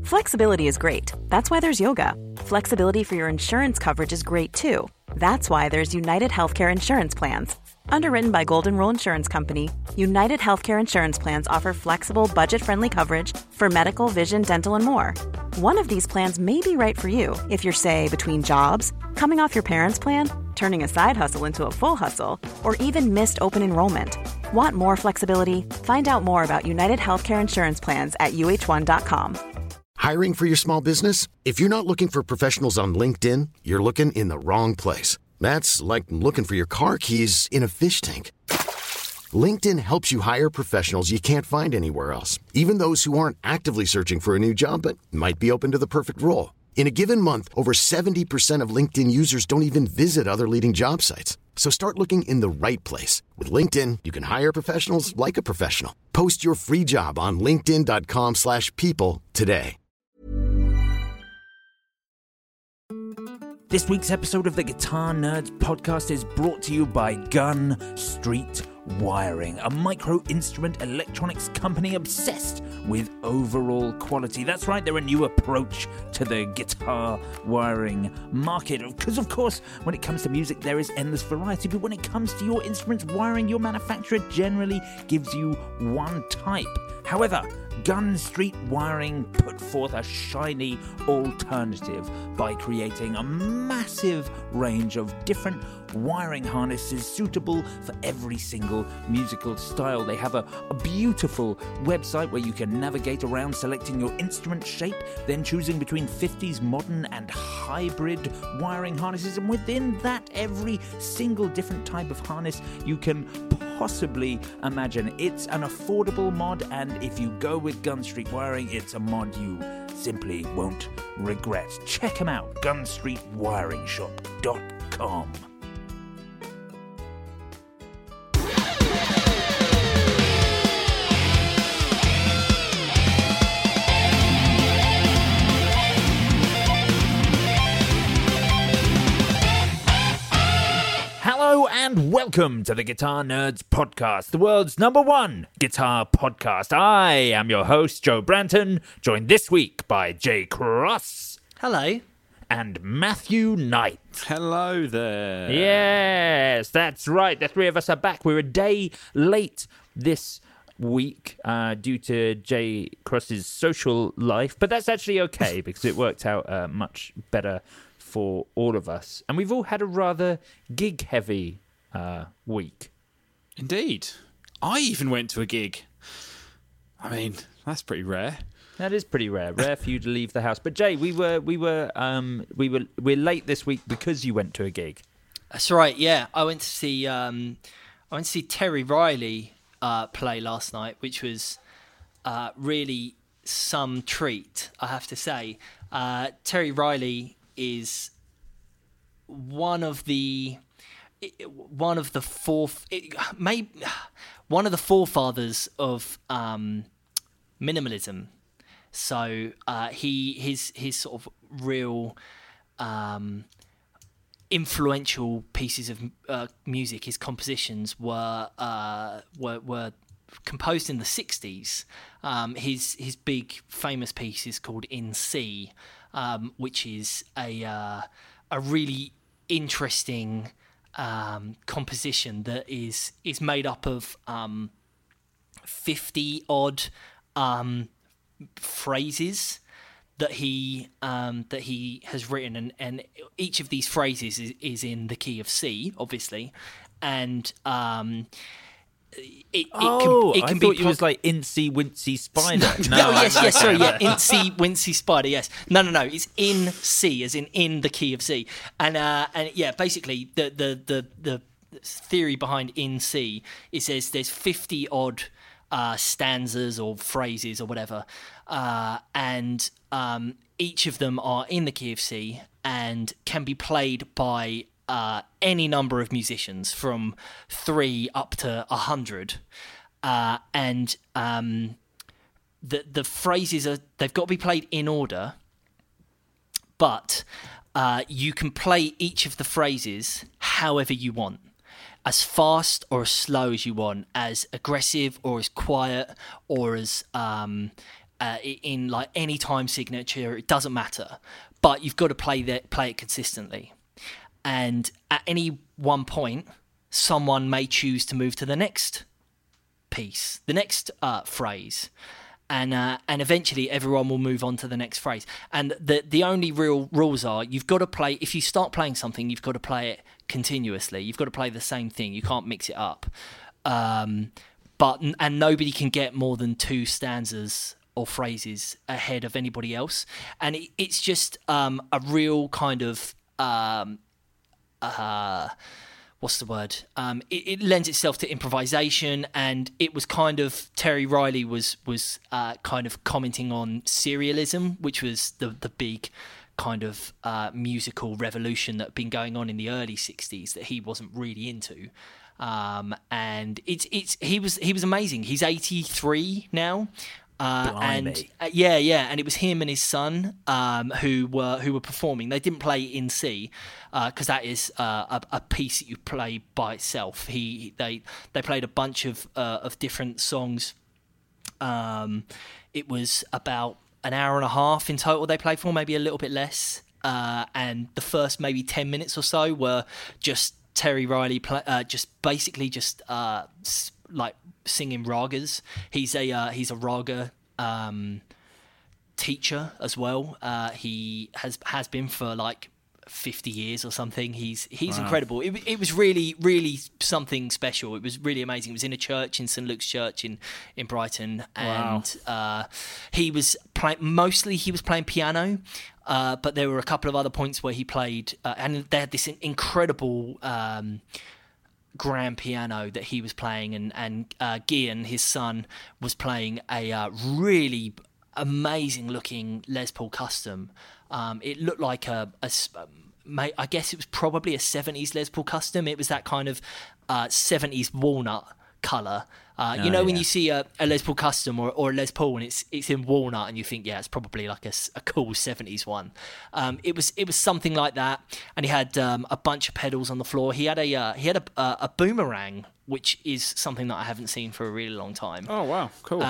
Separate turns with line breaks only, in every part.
Flexibility is great. That's why there's yoga. Flexibility for your insurance coverage is great too. That's why there's United Healthcare Insurance Plans. Underwritten by Golden Rule Insurance Company, United Healthcare Insurance Plans offer flexible, budget-friendly coverage for medical, vision, dental, and more. One of these plans may be right for you if you're, say, between jobs, coming off your parents' plan, turning a side hustle into a full hustle, or even missed open enrollment. Want more flexibility? Find out more about United Healthcare Insurance Plans at uh1.com.
Hiring for your small business? If you're not looking for professionals on LinkedIn, you're looking in the wrong place. That's like looking for your car keys in a fish tank. LinkedIn helps you hire professionals you can't find anywhere else, even those who aren't actively searching for a new job but might be open to the perfect role. In a given month, over 70% of LinkedIn users don't even visit other leading job sites. So start looking in the right place. With LinkedIn, you can hire professionals like a professional. Post your free job on linkedin.com/people today.
This week's episode of the Guitar Nerds podcast is brought to you by Gun Street Wiring, a micro-instrument electronics company obsessed with overall quality. That's right, they're a new approach to the guitar wiring market. Because, of course, when it comes to music, there is endless variety. But when it comes to your instrument's wiring, your manufacturer generally gives you one type. However, Gun Street Wiring put forth a shiny alternative by creating a massive range of different wiring harnesses suitable for every single musical style. They have a beautiful website where you can navigate around selecting your instrument shape, then choosing between 50s modern and hybrid wiring harnesses, and within that, every single different type of harness you can possibly imagine. It's an affordable mod, and if you go with Gun Street Wiring, it's a mod you simply won't regret. Check them out, gunstreetwiringshop.com. Hello and welcome to the Guitar Nerds podcast, the world's #1 guitar podcast. I am your host, Joe Branton, joined this week by Jay Cross.
Hello.
And Matthew Knight.
Hello there.
Yes, that's right. The three of us are back. We're a day late this week due to Jay Cross's social life, but that's actually okay because it worked out much better for all of us. And we've all had a rather gig-heavy week.
Indeed. I even went to a gig. I mean, that's pretty rare.
That is pretty rare. Rare for you to leave the house. But Jay, we're late this week because you went to a gig.
That's right. Yeah, I went to see Terry Riley play last night, which was really some treat, I have to say. Terry Riley is one of the forefathers of minimalism. So his sort of real influential pieces of music, his compositions were composed in the 60s. His big famous piece is called In C, which is a really interesting composition that is made up of 50 odd phrases that he has written, and each of these phrases is in the key of C, obviously, and it can be
it was like Incy Wincy Spider.
Yes, sorry, yeah, Incy Wincy Spider, yes. No, it's in C, as in the key of C, and yeah, basically the theory behind in C, it says there's 50 odd stanzas or phrases or whatever, and each of them are in the key of C and can be played by any number of musicians from 3 up to 100, and the phrases they've got to be played in order, but you can play each of the phrases however you want, as fast or as slow as you want, as aggressive or as quiet or as in like any time signature. It doesn't matter, but you've got to play it consistently. And at any one point, someone may choose to move to the next piece, the next phrase. And eventually everyone will move on to the next phrase. And the only real rules are you've got to play, if you start playing something, you've got to play it continuously. You've got to play the same thing. You can't mix it up. And nobody can get more than 2 stanzas or phrases ahead of anybody else. And it's just a real kind of... what's the word? It lends itself to improvisation, and it was kind of Terry Riley was kind of commenting on serialism, which was the big kind of musical revolution that had been going on in the early '60s that he wasn't really into. And he was amazing. He's 83 now. And it was him and his son who were performing. They didn't play in C because that is a piece that you play by itself. They played a bunch of different songs. It was about an hour and a half in total they played for, maybe a little bit less. And the first maybe 10 minutes or so were just Terry Riley like singing ragas. He's a raga teacher as well. He has been for like 50 years or something. He's incredible. It was really, really something special. It was really amazing. It was in a church, in St Luke's Church in Brighton, and he was playing piano. But there were a couple of other points where he played, and they had this incredible grand piano that he was playing, and Gian, his son, was playing a really amazing looking Les Paul Custom. It looked like I guess it was probably a 70s Les Paul Custom. It was that kind of 70s walnut colour. When you see a Les Paul Custom or a Les Paul and it's in walnut, and you think, yeah, it's probably like a cool 70s one. It was something like that, and he had a bunch of pedals on the floor. He had a boomerang, which is something that I haven't seen for a really long time.
Oh wow, cool.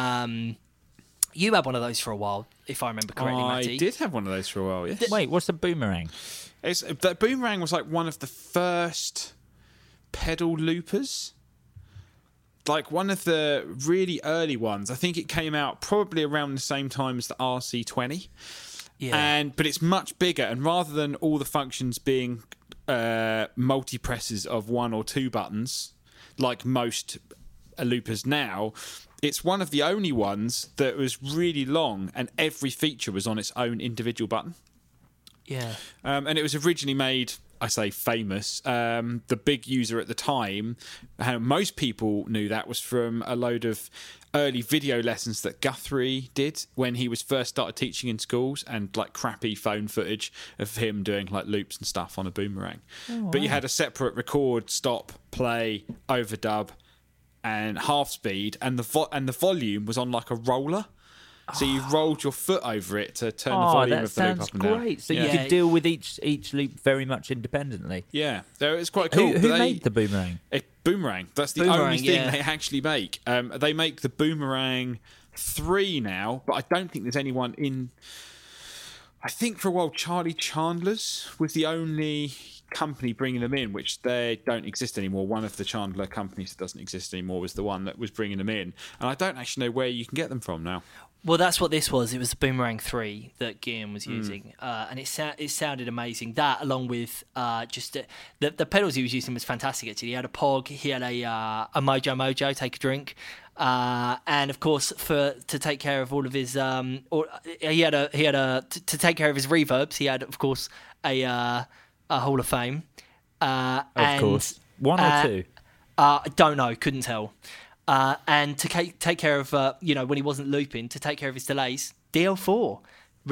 You had one of those for a while, if I remember correctly, Matty.
I did have one of those for a while, yes.
Wait, what's a boomerang?
That boomerang was like one of the first pedal loopers. Like one of the really early ones. I think it came out probably around the same time as the RC20. Yeah. But it's much bigger, and rather than all the functions being multi-presses of 1 or 2 buttons, like most loopers now, it's one of the only ones that was really long, and every feature was on its own individual button.
Yeah.
And it was originally made, I say famous, the big user at the time, how most people knew that was from a load of early video lessons that Guthrie did when he was first started teaching in schools, and like crappy phone footage of him doing like loops and stuff on a boomerang. Oh, wow. But you had a separate record, stop, play, overdub, and half speed, and the volume was on like a roller. So you rolled your foot over it to turn the volume of the loop up and down.
Great. So you could deal with each loop very much independently.
Yeah, so it's quite cool.
Who made the boomerang?
A boomerang. That's the only thing they actually make. They make the Boomerang 3 now, but I don't think there's anyone in... I think for a while Charlie Chandler's was the only company bringing them in, which they don't exist anymore. One of the Chandler companies that doesn't exist anymore was the one that was bringing them in. And I don't actually know where you can get them from now.
Well, that's what this was. It was the Boomerang 3 that Guillaume was using, and it sounded amazing. That, along with just the pedals he was using, was fantastic. Actually, he had a Pog, he had a Mojo Mojo, take a drink, and of course, to take care of all of his, to take care of his reverbs, he had, of course, a Hall of Fame.
Of course, 1 or 2.
I don't know, couldn't tell. And to take care of, when he wasn't looping, to take care of his delays, DL4, all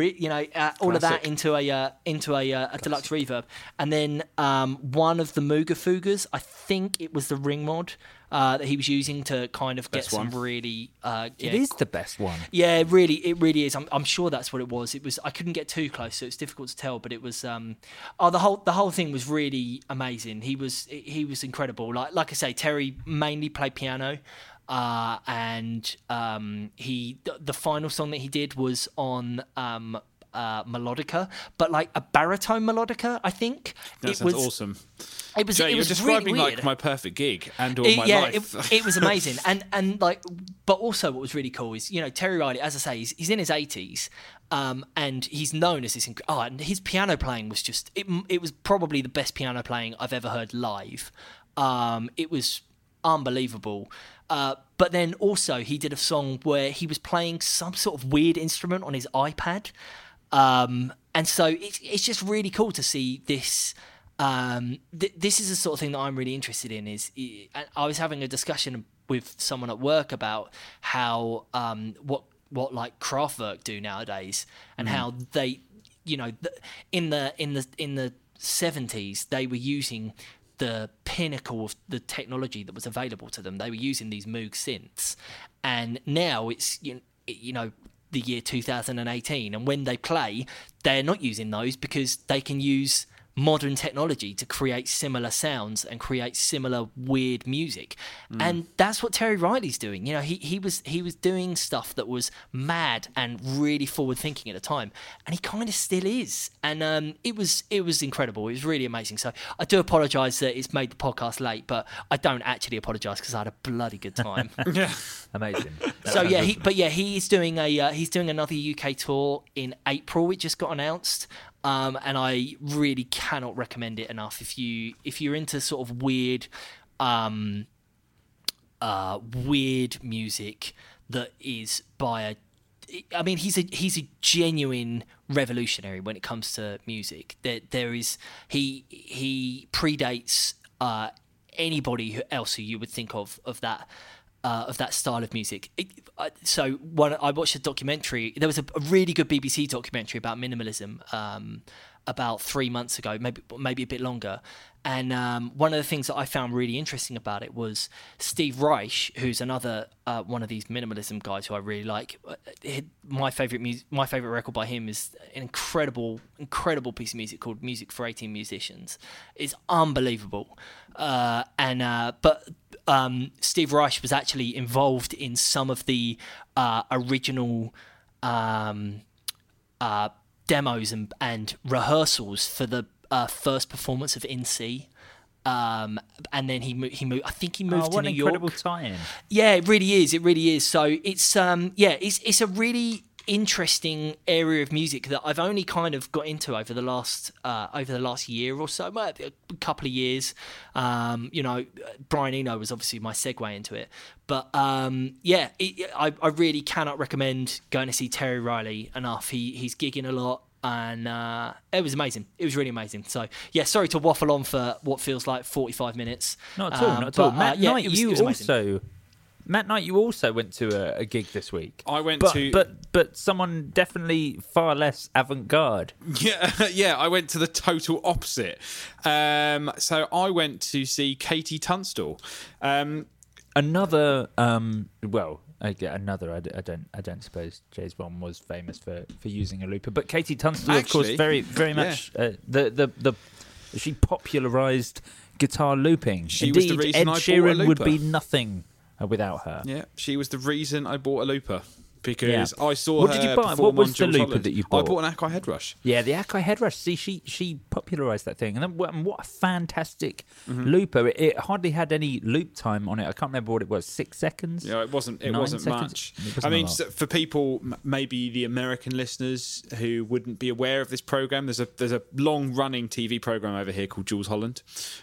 of that into a deluxe reverb, and then one of the Mooga Fugas, I think it was the Ring mod that he was using to kind of get some really.
It is the best one.
Yeah, it really is. I'm sure that's what it was. It was. I couldn't get too close, so it's difficult to tell. But it was. The whole thing was really amazing. He was incredible. Like I say, Terry mainly played piano. and the final song that he did was on melodica, but like a baritone melodica, I think.
That sounds awesome.
It was.
Jay,
it
you're
was
describing
really weird.
like my perfect gig and or my life.
It was amazing, and like, but also what was really cool is, you know, Terry Riley, as I say, he's in his 80s, and he's known as this. And his piano playing was just it was probably the best piano playing I've ever heard live. It was unbelievable. But then also he did a song where he was playing some sort of weird instrument on his iPad. And so it's just really cool to see this. This is the sort of thing that I'm really interested in. I was having a discussion with someone at work about how what like Kraftwerk do nowadays, and how they, you know, in the 70s they were using the pinnacle of the technology that was available to them. They were using these Moog synths, and now it's you know the year 2018, and when they play, they're not using those because they can use modern technology to create similar sounds and create similar weird music. And that's what Terry Riley's doing. You know, he was doing stuff that was mad and really forward thinking at the time, and he kind of still is. And it was incredible. It was really amazing. So I do apologise that it's made the podcast late, but I don't actually apologise because I had a bloody good time.
Yeah.
Amazing.
So yeah, he's doing another UK tour in April. It just got announced. And I really cannot recommend it enough. If you're into sort of weird music that is by he's a genuine revolutionary when it comes to music. He predates anybody else who you would think of that style of music. So when I watched a documentary, there was a really good BBC documentary about minimalism about 3 months ago, maybe a bit longer. And one of the things that I found really interesting about it was Steve Reich, who's another one of these minimalism guys who I really like. My favorite record by him is an incredible piece of music called "Music for 18 Musicians." It's unbelievable. But Steve Reich was actually involved in some of the original demos and rehearsals for the first performance of In C. And then he moved. I think he moved to New York.
What an incredible tie-in!
Yeah, it really is. It really is. So it's it's a really interesting eno of music that I've only kind of got into over the last year or so, well, a couple of years. Brian Eno was obviously my segue into it, but I really cannot recommend going to see Terry Riley enough. He's gigging a lot. And it was amazing. It was really amazing. So, yeah, sorry to waffle on for what feels like 45 minutes.
Not at all, not at all. Matt Knight, Matt Knight, you also went to a gig this week.
I went
but someone definitely far less avant-garde.
Yeah, I went to the total opposite. So I went to see Katie Tunstall.
Another. I don't suppose James Bond was famous for using a looper, but Katie Tunstall, of course, very much she popularised guitar looping.
She
Indeed,
was the reason
Ed
I bought a
Sheeran
looper.
would be nothing without her.
Yeah, she was the reason I bought a looper. Because I saw
what
her
did you buy?
perform
What was
on
the
Jules
looper
Holland.
that you bought?
I bought an Akai Headrush.
Yeah, the Akai Headrush. See, she popularised that thing, and then what a fantastic looper! It hardly had any loop time on it. I can't remember what it was. 6 seconds.
Yeah, it wasn't
seconds?
much.
It wasn't
I mean,
a lot.
for people, maybe the American listeners who wouldn't be aware of this program, there's a long running TV program over here called Jules Holland,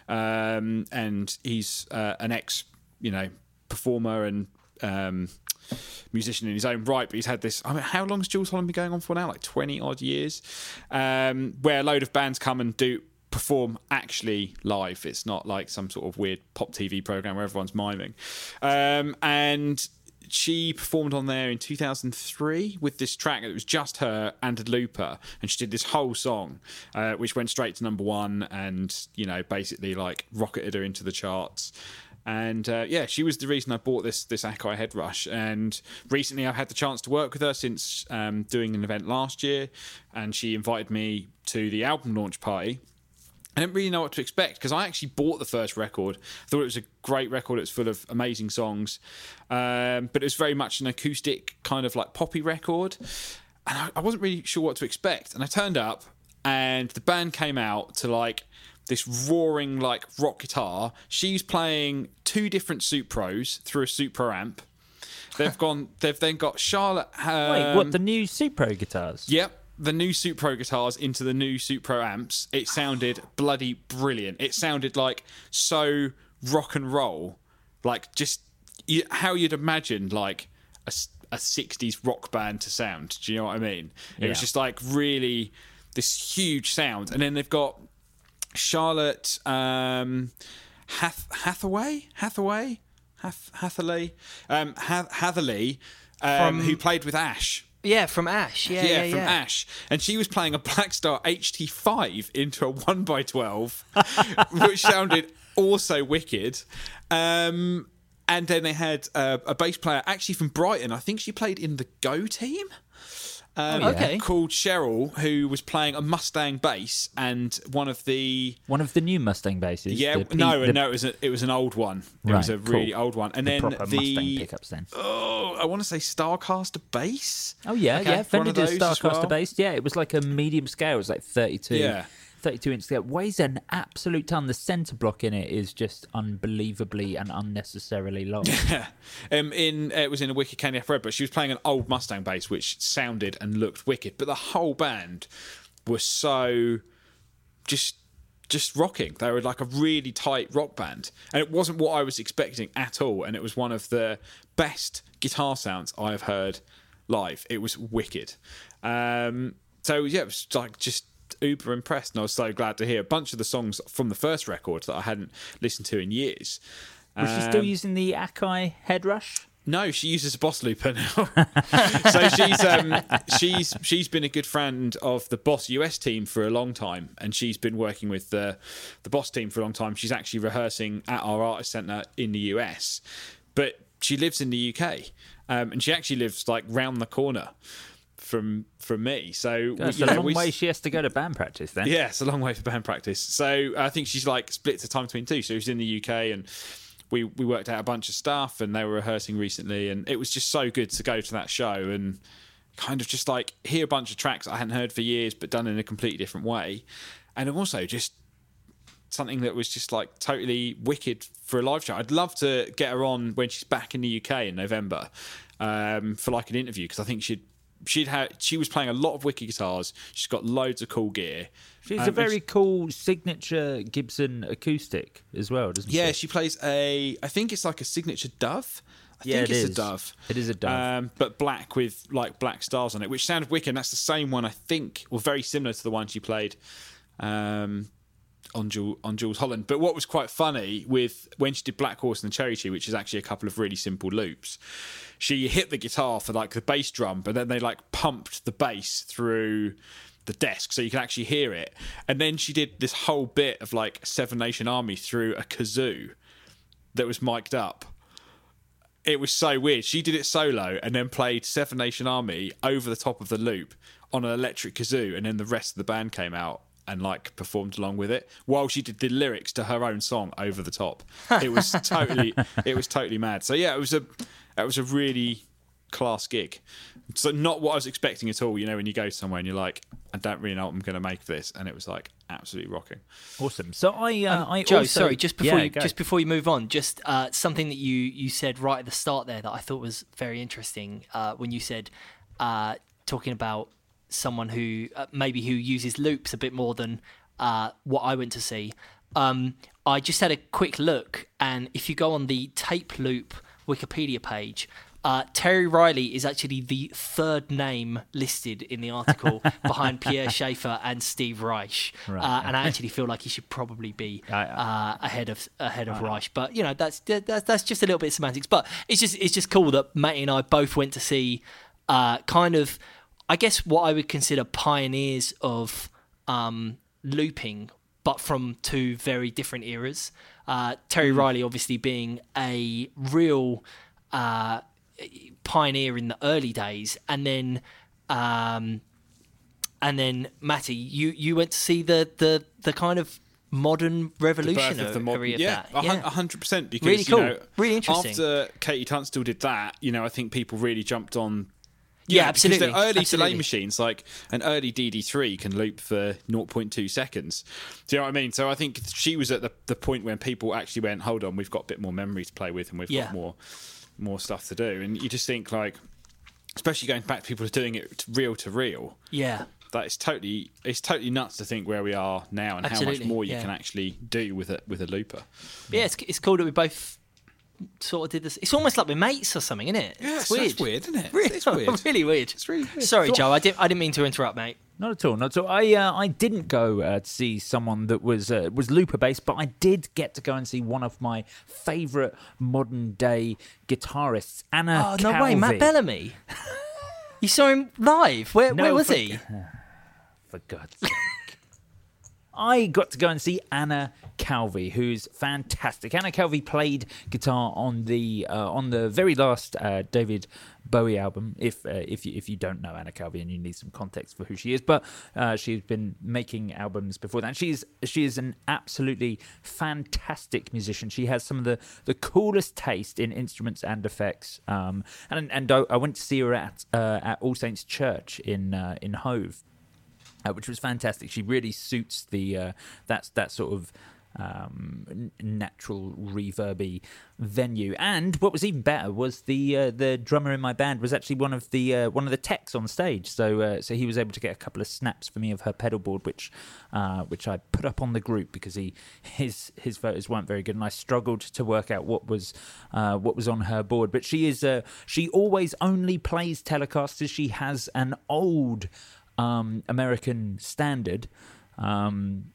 and he's an ex, performer and musician in his own right, but he's had this. I mean, how long has Jules Holland been going on for now? Like 20 odd years, where a load of bands come and perform actually live. It's not like some sort of weird pop TV program where everyone's miming. And she performed on there in 2003 with this track. It was just her and a looper, and she did this whole song, which went straight to number one, and basically like rocketed her into the charts. And she was the reason I bought this Akai Headrush. And recently I've had the chance to work with her since doing an event last year, and she invited me to the album launch party. I didn't really know what to expect because I actually bought the first record. I thought it was a great record. It was full of amazing songs. But it was very much an acoustic kind of like poppy record. And I wasn't really sure what to expect. And I turned up and the band came out to like this roaring like rock guitar. She's playing 2 different Supros through a Supro amp. They've then got Charlotte.
Wait, what, the new Supro guitars?
Yep. The new Supro guitars into the new Supro amps. It sounded bloody brilliant. It sounded like so rock and roll, like just how you'd imagine like a 60s rock band to sound. Do you know what I mean? It was just like really this huge sound. And then they've got Charlotte Hatherley, who played with Ash.
Yeah, from Ash. Yeah,
from Ash. And she was playing a Blackstar HT5 into a 1x12, which sounded also wicked. And then they had a bass player, actually from Brighton. I think she played in the Go team. Called Cheryl, who was playing a Mustang bass and one of the
new Mustang basses.
Yeah, it was an old one. It was a really old one, and then
proper Mustang pickups. Then
I want to say Starcaster bass.
Oh yeah, Fender did Starcaster
well.
bass. Yeah, it was like a medium scale. It was like 32. Yeah. 32-inch scale. Weighs an absolute ton. The centre block in it is just unbelievably and unnecessarily long.
Yeah. It was in a Wicked Candy F Red, but she was playing an old Mustang bass, which sounded and looked wicked. But the whole band was so just rocking. They were like a really tight rock band, and it wasn't what I was expecting at all. And it was one of the best guitar sounds I have heard live. It was wicked. It was like just uber impressed, and I was so glad to hear a bunch of the songs from the first record that I hadn't listened to in years.
Was she still using the Akai Head Rush?
No, she uses a Boss Looper now. So she's been a good friend of the Boss US team for a long time, and she's been working with the Boss team for a long time. She's actually rehearsing at our artist centre in the US, but she lives in the UK, and she actually lives like round the corner from me. So
it's a long way she has to go to band practice then.
Yeah, it's a long way for band practice. So I think she's like split the time between 2. So she's in the UK, and we worked out a bunch of stuff, and they were rehearsing recently, and it was just so good to go to that show and kind of just like hear a bunch of tracks I hadn't heard for years but done in a completely different way, and also just something that was just like totally wicked for a live show. I'd love to get her on when she's back in the UK in November for like an interview, because I think she was playing a lot of wicked guitars. She's got loads of cool gear.
She's a very cool signature Gibson acoustic as well, doesn't she?
Yeah, she plays I think it's like a signature Dove. I think it's a Dove.
It is a Dove.
But black with like black stars on it, which sounded wicked. And that's the same one, I think, or very similar to the one she played on Jules Holland. But what was quite funny with when she did Black Horse and the Cherry Tree, which is actually a couple of really simple loops, she hit the guitar for like the bass drum, but then they like pumped the bass through the desk so you can actually hear it. And then she did this whole bit of like Seven Nation Army through a kazoo that was mic'd up. It was so weird. She did it solo and then played Seven Nation Army over the top of the loop on an electric kazoo, and then the rest of the band came out and like performed along with it while she did the lyrics to her own song over the top. It was totally mad. So yeah, it was a really class gig. So not what I was expecting at all. You know, when you go somewhere and you're like, I don't really know what I'm going to make of this, and it was like absolutely rocking.
Awesome. So
Joe, sorry, just before you move on, just something that you said right at the start there that I thought was very interesting when you said talking about someone who maybe who uses loops a bit more than what I went to see. I just had a quick look, and if you go on the Tape Loop Wikipedia page, Terry Riley is actually the 3rd name listed in the article behind Pierre Schaeffer and Steve Reich. Right. And I actually feel like he should probably be ahead of Reich. But you know, that's just a little bit of semantics. But it's just cool that Matty and I both went to see kind of, I guess, what I would consider pioneers of looping, but from 2 very different eras. Terry Riley obviously being a real pioneer in the early days, and then Matty, you went to see the kind of modern revolution
of the
modern,
yeah, 100%. Because
really cool,
really
interesting.
After Katie Tunstall did that, I think people really jumped on.
Yeah, absolutely.
Because the early delay machines, like an early DD3, can loop for 0.2 seconds. Do you know what I mean? So I think she was at the point when people actually went, hold on, we've got a bit more memory to play with, and we've got more stuff to do. And you just think, like, especially going back to people doing it reel to reel.
Yeah.
That it's totally nuts to think where we are now and how much more you can actually do with a looper.
Yeah, it's cool that we both sort of did this. It's almost like we're mates or something, isn't it?
Yeah,
it's weird.
It's weird, isn't it?
It's really weird.
It's really weird.
Sorry, Joe. I didn't mean to interrupt, mate.
Not at all. Not at all. I didn't go to see someone that was looper based, but I did get to go and see one of my favourite modern day guitarists, Anna Calvi.
No way, Matt Bellamy. You saw him live. Where was he?
For God's sake. I got to go and see Anna Calvi, who's fantastic. Anna Calvi played guitar on the very last David Bowie album. If you don't know Anna Calvi and you need some context for who she is, but she's been making albums before that. She is an absolutely fantastic musician. She has some of the coolest taste in instruments and effects. And I went to see her at All Saints Church in Hove. Which was fantastic. She really suits the that sort of natural reverby venue. And what was even better was the drummer in my band was actually one of the techs on stage. So he was able to get a couple of snaps for me of her pedal board, which I put up on the group because his photos weren't very good, and I struggled to work out what was on her board. But she always only plays Telecasters. She has an old American Standard, an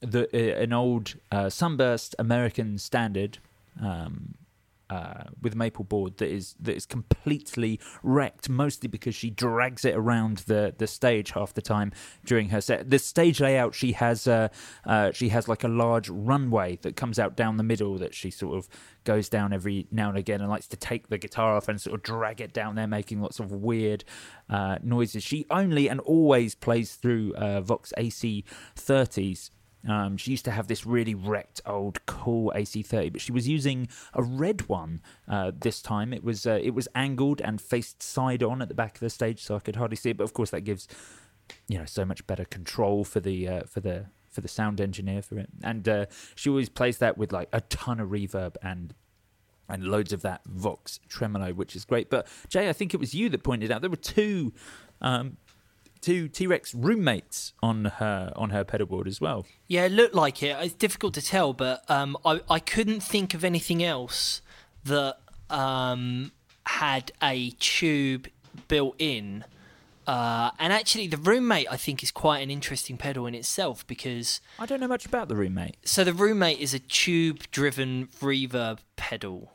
old Sunburst American Standard with a maple board that is completely wrecked, mostly because she drags it around the stage half the time during her set. The stage layout, she has like a large runway that comes out down the middle that she sort of goes down every now and again and likes to take the guitar off and sort of drag it down there, making lots of weird noises. She only and always plays through Vox AC30s. She used to have this really wrecked old cool AC30, but she was using a red one this time. It was angled and faced side on at the back of the stage, so I could hardly see it. But of course, that gives so much better control for the sound engineer for it. And she always plays that with like a ton of reverb and loads of that Vox tremolo, which is great. But Jay, I think it was you that pointed out there were two T-Rex roommates on her pedal board as well.
Yeah, it looked like it. It's difficult to tell, but I couldn't think of anything else that had a tube built in. And actually, the roommate, I think, is quite an interesting pedal in itself because...
I don't know much about the roommate.
So the roommate is a tube-driven reverb pedal,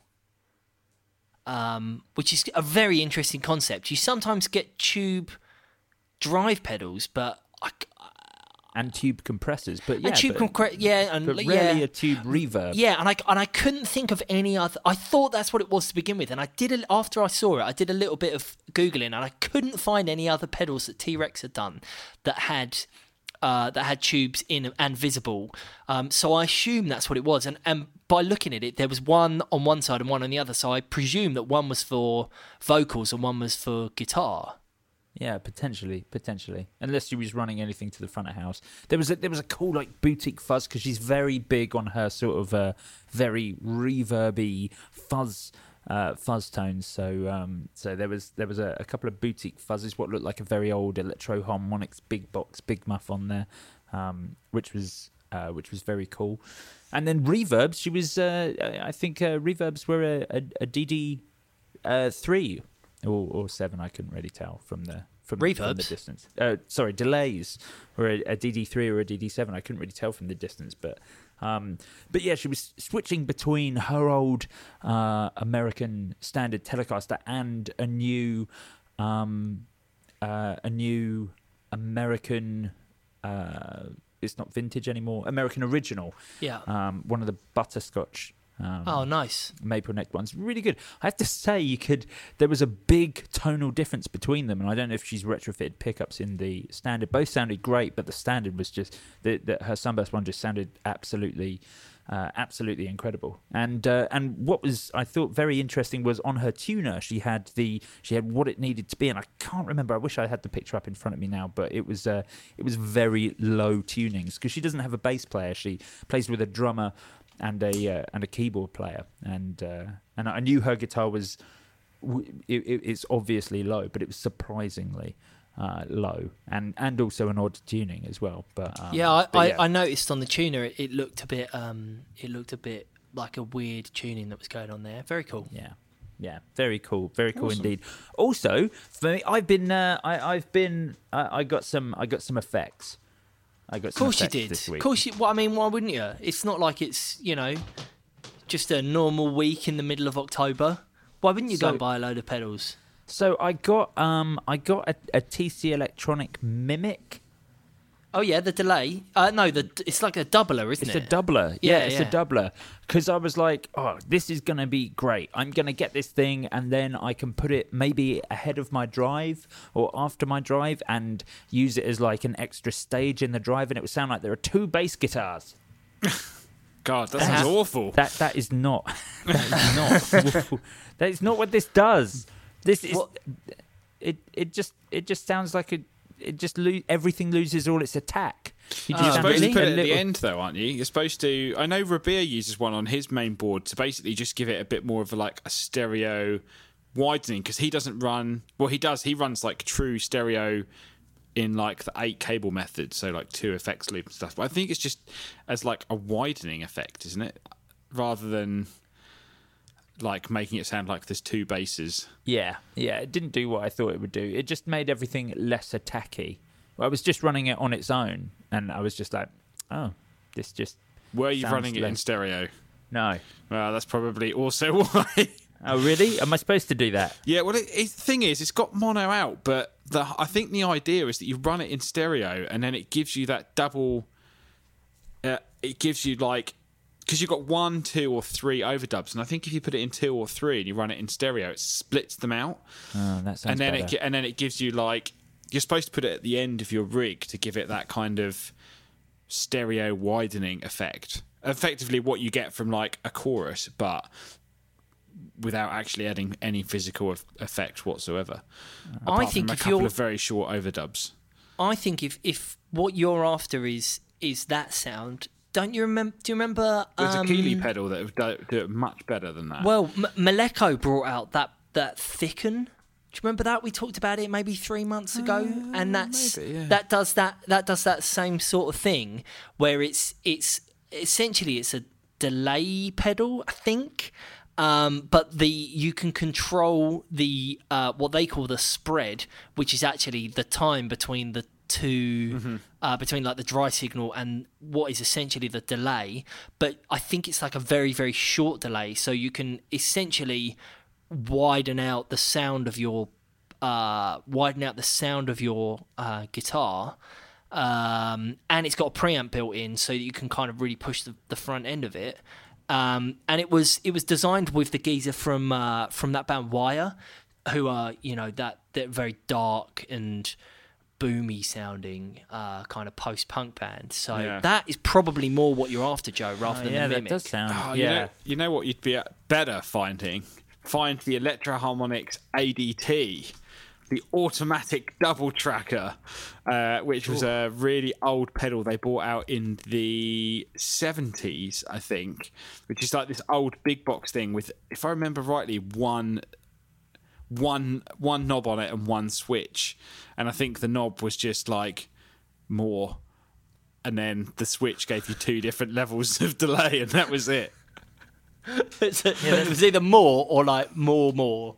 which is a very interesting concept. You sometimes get tube drive pedals, but
and tube compressors, but yeah,
but
rarely a tube reverb.
Yeah, and I couldn't think of any other. I thought that's what it was to begin with, and after I saw it, I did a little bit of googling, and I couldn't find any other pedals that T-Rex had done that had tubes in and visible. So I assume that's what it was, and by looking at it, there was one on one side and one on the other. So I presume that one was for vocals and one was for guitar.
Yeah, potentially. Unless she was running anything to the front of house. There was a cool like boutique fuzz because she's very big on her sort of very reverby fuzz tones. So there was a couple of boutique fuzzes, what looked like a very old Electro Harmonix big box Big Muff on there, which was very cool. And then reverbs. She was I think reverbs were a DD3. Or 7, I couldn't really tell from the distance. Sorry, delays, or a DD3 or a DD7. I couldn't really tell from the distance, but yeah, she was switching between her old American Standard Telecaster and a new American. It's not vintage anymore. American Original.
Yeah.
One of the butterscotch
Nice.
Maple neck ones, really good. I have to say, there was a big tonal difference between them, and I don't know if she's retrofitted pickups in the standard. Both sounded great, but the standard was just her Sunburst one just sounded absolutely incredible. And what was, I thought, very interesting was on her tuner she had what it needed to be, and I can't remember. I wish I had the picture up in front of me now, but it was very low tunings because she doesn't have a bass player. She plays with a drummer and a keyboard player, and I knew her guitar was it's obviously low, but it was surprisingly low, and also an odd tuning as well. But
I noticed on the tuner it looked a bit like a weird tuning that was going on there. Very cool.
Yeah, very cool indeed. Also, for me, I got some effects.
Of course you did.
This week.
Of course why wouldn't you? It's not like it's, just a normal week in the middle of October. Why wouldn't you go and buy a load of pedals?
So I got a TC Electronic Mimic.
Oh yeah, the delay. It's like a doubler, isn't it?
It's a doubler. Yeah, it's a doubler. Because I was like, oh, this is going to be great. I'm going to get this thing, and then I can put it maybe ahead of my drive or after my drive, and use it as like an extra stage in the drive, and it would sound like there are two bass guitars.
God, that sounds awful.
That is not. That is not what this does. This is. It just sounds like everything loses all its attack.
You're supposed to put it at the end, though, aren't you? You're supposed to. I know Rabea uses one on his main board to basically just give it a bit more of a stereo widening, because he doesn't run. Well, he does. He runs like true stereo in like the 8 cable method, so like 2 effects loop and stuff. But I think it's just as like a widening effect, isn't it? Rather than like making it sound like there's 2 basses.
Yeah, it didn't do what I thought it would do. It just made everything less attacky. I was just running it on its own, and I was just like, oh, this just.
Were you running it in stereo?
No.
Well, that's probably also why.
Oh, really? Am I supposed to do that?
Yeah, well, the thing is, it's got mono out, but I think the idea is that you run it in stereo, and then it gives you that double. It gives you like. Because you've got 1, 2, or 3 overdubs, and I think if you put it in 2 or 3 and you run it in stereo, it splits them out.
Oh, that sounds better.
And then it gives you like, you're supposed to put it at the end of your rig to give it that kind of stereo widening effect. Effectively, what you get from like a chorus, but without actually adding any physical effect whatsoever.
I think
from a couple of very short overdubs.
I think if what you're after is that sound. Don't you remember? Do you remember?
There's a Keeley pedal that would do it much better than that.
Well, Maleko brought out that Thicken. Do you remember that? We talked about it maybe 3 months ago, and that does that same sort of thing where it's essentially it's a delay pedal, I think. But you can control the what they call the spread, which is actually the time between the two between like the dry signal and what is essentially the delay, but I think it's like a very, very short delay, so you can essentially widen out the sound of your guitar, and it's got a preamp built in so that you can kind of really push the front end of it, and it was designed with the geezer from that band Wire, who are that very dark and boomy sounding kind of post-punk band. So that is probably more what you're after, Joe, rather than the Mimic.
That does sound.
You know what you'd be better finding? Find the Electro Harmonix ADT, the automatic double tracker, which was a really old pedal they bought out in the 70s, I think, which is like this old big box thing with, if I remember rightly, one knob on it and 1 switch, and I think the knob was just like more, and then the switch gave you 2 different levels of delay, and that was it.
It was either more or like more.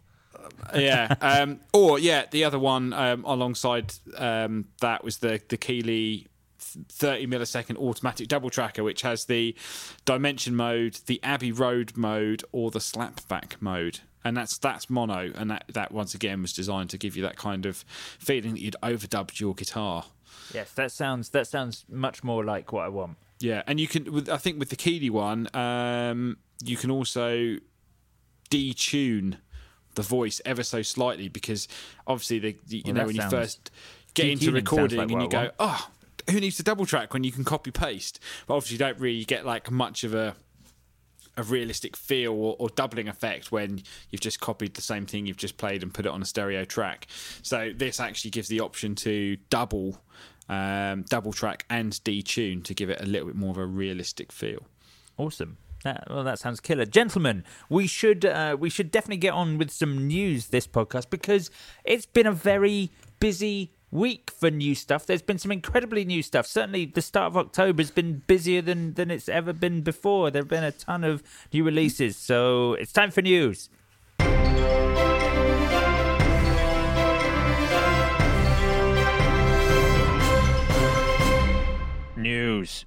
The other one alongside that was the Keeley 30 millisecond automatic double tracker, which has the Dimension mode, the Abbey Road mode, or the Slapback mode. And that's mono, and that once again was designed to give you that kind of feeling that you'd overdubbed your guitar.
Yes, that sounds much more like what I want.
Yeah, and you can. I think with the Keeley one, you can also detune the voice ever so slightly, because obviously when you first get into recording and you go, oh, who needs to double track when you can copy paste? But obviously you don't really get like much of a realistic feel or doubling effect when you've just copied the same thing you've just played and put it on a stereo track. So this actually gives the option to double track and detune to give it a little bit more of a realistic feel.
Awesome. That sounds killer. Gentlemen, we should definitely get on with some news this podcast, because it's been a very busy week for new stuff. There's been some incredibly new stuff. Certainly the start of October has been busier than it's ever been before. There have been a ton of new releases, so it's time for news. News.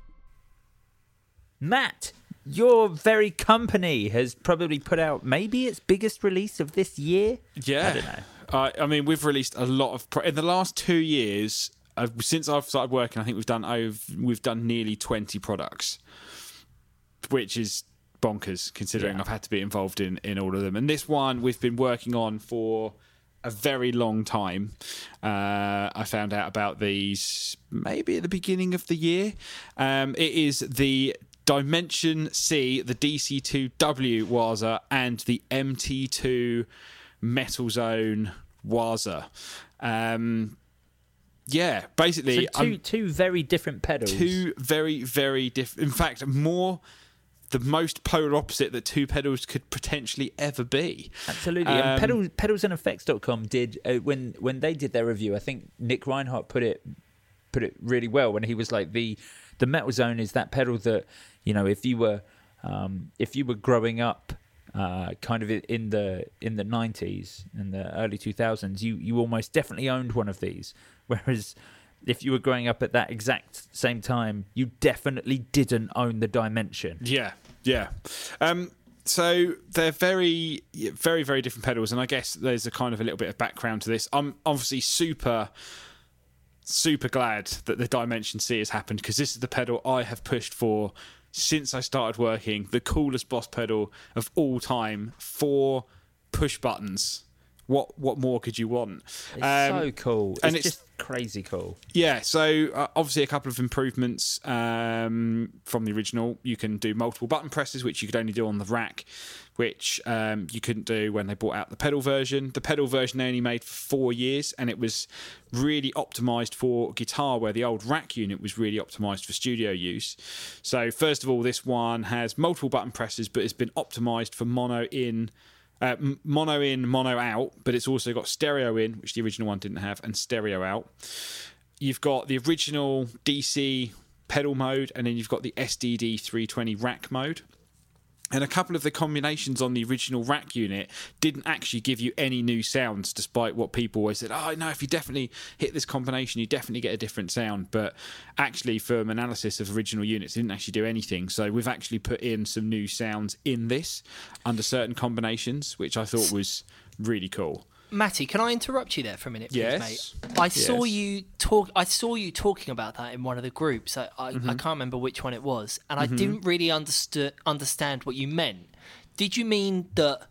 Matt, your very company has probably put out maybe its biggest release of this year.
Yeah.
I don't know.
I mean, we've released a lot of in the last 2 years. Since I've started working, I think we've done nearly 20 products, which is bonkers considering I've had to be involved in all of them. And this one we've been working on for a very long time. I found out about these maybe at the beginning of the year. It is the Dimension C, the DC2W Waza, and the MT2 Metal Zone Waza. Basically,
so two very different pedals.
Two very, very different. In fact, the most polar opposite that two pedals could potentially ever be.
Absolutely. And pedalsandeffects.com did when they did their review. I think Nick Reinhardt put it really well when he was like, the Metal Zone is that pedal that, you know, if you were growing up kind of in the 90s and the early 2000s, you almost definitely owned one of these, whereas if you were growing up at that exact same time, you definitely didn't own the Dimension.
Yeah. So they're very, very, very different pedals, and I guess there's a kind of a little bit of background to this. I'm obviously super glad that the Dimension C has happened, because this is the pedal I have pushed for since I started working. The coolest Boss pedal of all time. 4 push buttons. What more could you want?
It's so cool. It's just crazy cool.
Yeah, so obviously a couple of improvements from the original. You can do multiple button presses, which you could only do on the rack, which you couldn't do when they brought out the pedal version. The pedal version they only made for 4 years, and it was really optimised for guitar, where the old rack unit was really optimised for studio use. So first of all, this one has multiple button presses, but it's been optimised for mono in, mono out, but it's also got stereo in, which the original one didn't have, and stereo out. You've got the original DC pedal mode, and then you've got the SDD 320 rack mode. And a couple of the combinations on the original rack unit didn't actually give you any new sounds, despite what people always said, oh, no, if you definitely hit this combination, you definitely get a different sound. But actually, from analysis of original units, it didn't actually do anything. So we've actually put in some new sounds in this under certain combinations, which I thought was really cool.
Matty, can I interrupt you there for a minute, please,
yes,
mate? I saw you talking about that in one of the groups. I can't remember which one it was, and I didn't really understand what you meant. Did you mean that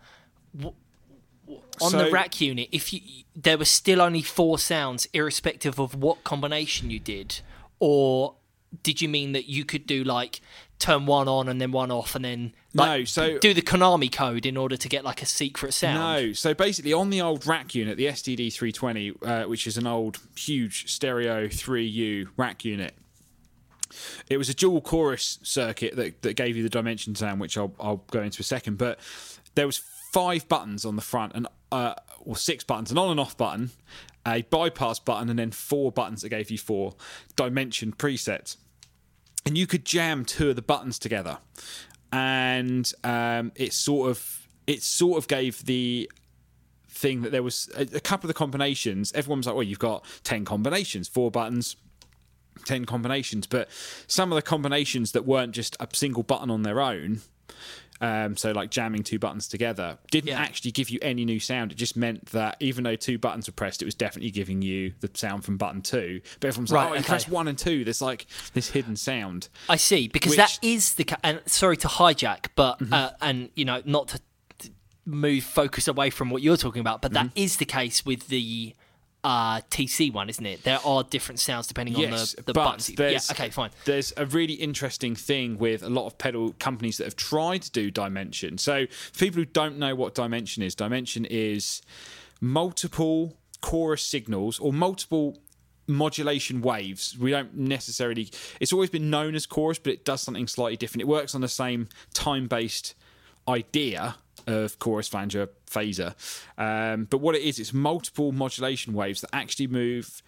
on the rack unit, there were still only 4 sounds, irrespective of what combination you did, or did you mean that you could do like turn one on and then one off, and then do the Konami code in order to get like a secret sound?
No, so basically on the old rack unit, the SDD 320, which is an old huge stereo 3U rack unit, it was a dual chorus circuit that gave you the Dimension sound, which I'll go into a second. But there was 5 buttons on the front, and or 6 buttons, an on and off button, a bypass button, and then 4 buttons that gave you 4 Dimension presets. And you could jam 2 of the buttons together, and it sort of gave the thing that there was a couple of the combinations. Everyone was like, well, you've got 10 combinations, 4 buttons, 10 combinations. But some of the combinations that weren't just a single button on their own, So like jamming two buttons together didn't actually give you any new sound. It just meant that even though two buttons were pressed, it was definitely giving you the sound from button 2. But everyone's like, you press 1 and 2. There's like this hidden sound.
I see, because that is the... And sorry to hijack, but and not to move focus away from what you're talking about, but that is the case with the TC one, isn't it? There are different sounds depending on the buttons. Okay, fine.
There's a really interesting thing with a lot of pedal companies that have tried to do dimension. So for people who don't know what dimension is multiple chorus signals or multiple modulation waves. We don't necessarily... It's always been known as chorus, but it does something slightly different. It works on the same time-based idea of chorus, flanger, phaser. But what it is, it's multiple modulation waves that actually move.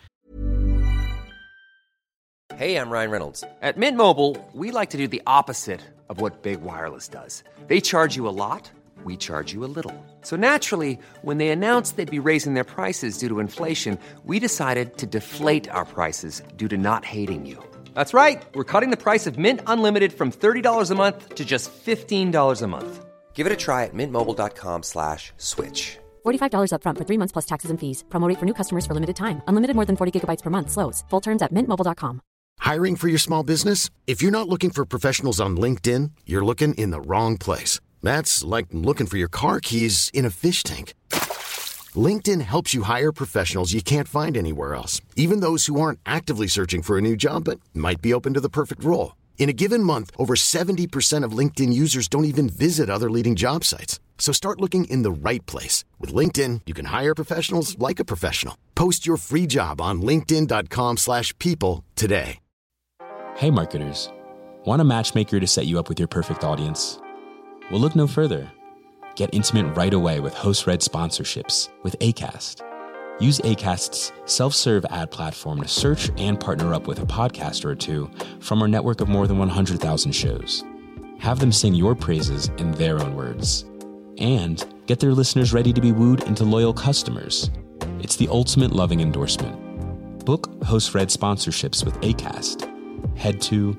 Hey, I'm Ryan Reynolds. At Mint Mobile, we like to do the opposite of what Big Wireless does. They charge you a lot, we charge you a little. So naturally, when they announced they'd be raising their prices due to inflation, we decided to deflate our prices due to not hating you. That's right. We're cutting the price of Mint Unlimited from $30 a month to just $15 a month. Give it a try at mintmobile.com/switch.
$45 up front for 3 months plus taxes and fees. Promo rate for new customers for limited time. Unlimited more than 40 gigabytes per month. Slows full terms at mintmobile.com.
Hiring for your small business? If you're not looking for professionals on LinkedIn, you're looking in the wrong place. That's like looking for your car keys in a fish tank. LinkedIn helps you hire professionals you can't find anywhere else, even those who aren't actively searching for a new job but might be open to the perfect role. In a given month, over 70% of LinkedIn users don't even visit other leading job sites. So start looking in the right place. With LinkedIn, you can hire professionals like a professional. Post your free job on linkedin.com/people today.
Hey marketers, want a matchmaker to set you up with your perfect audience? Well, look no further. Get intimate right away with host-read sponsorships with Acast. Use Acast's self-serve ad platform to search and partner up with a podcaster or two from our network of more than 100,000 shows. Have them sing your praises in their own words. And get their listeners ready to be wooed into loyal customers. It's the ultimate loving endorsement. Book host-read sponsorships with Acast. Head to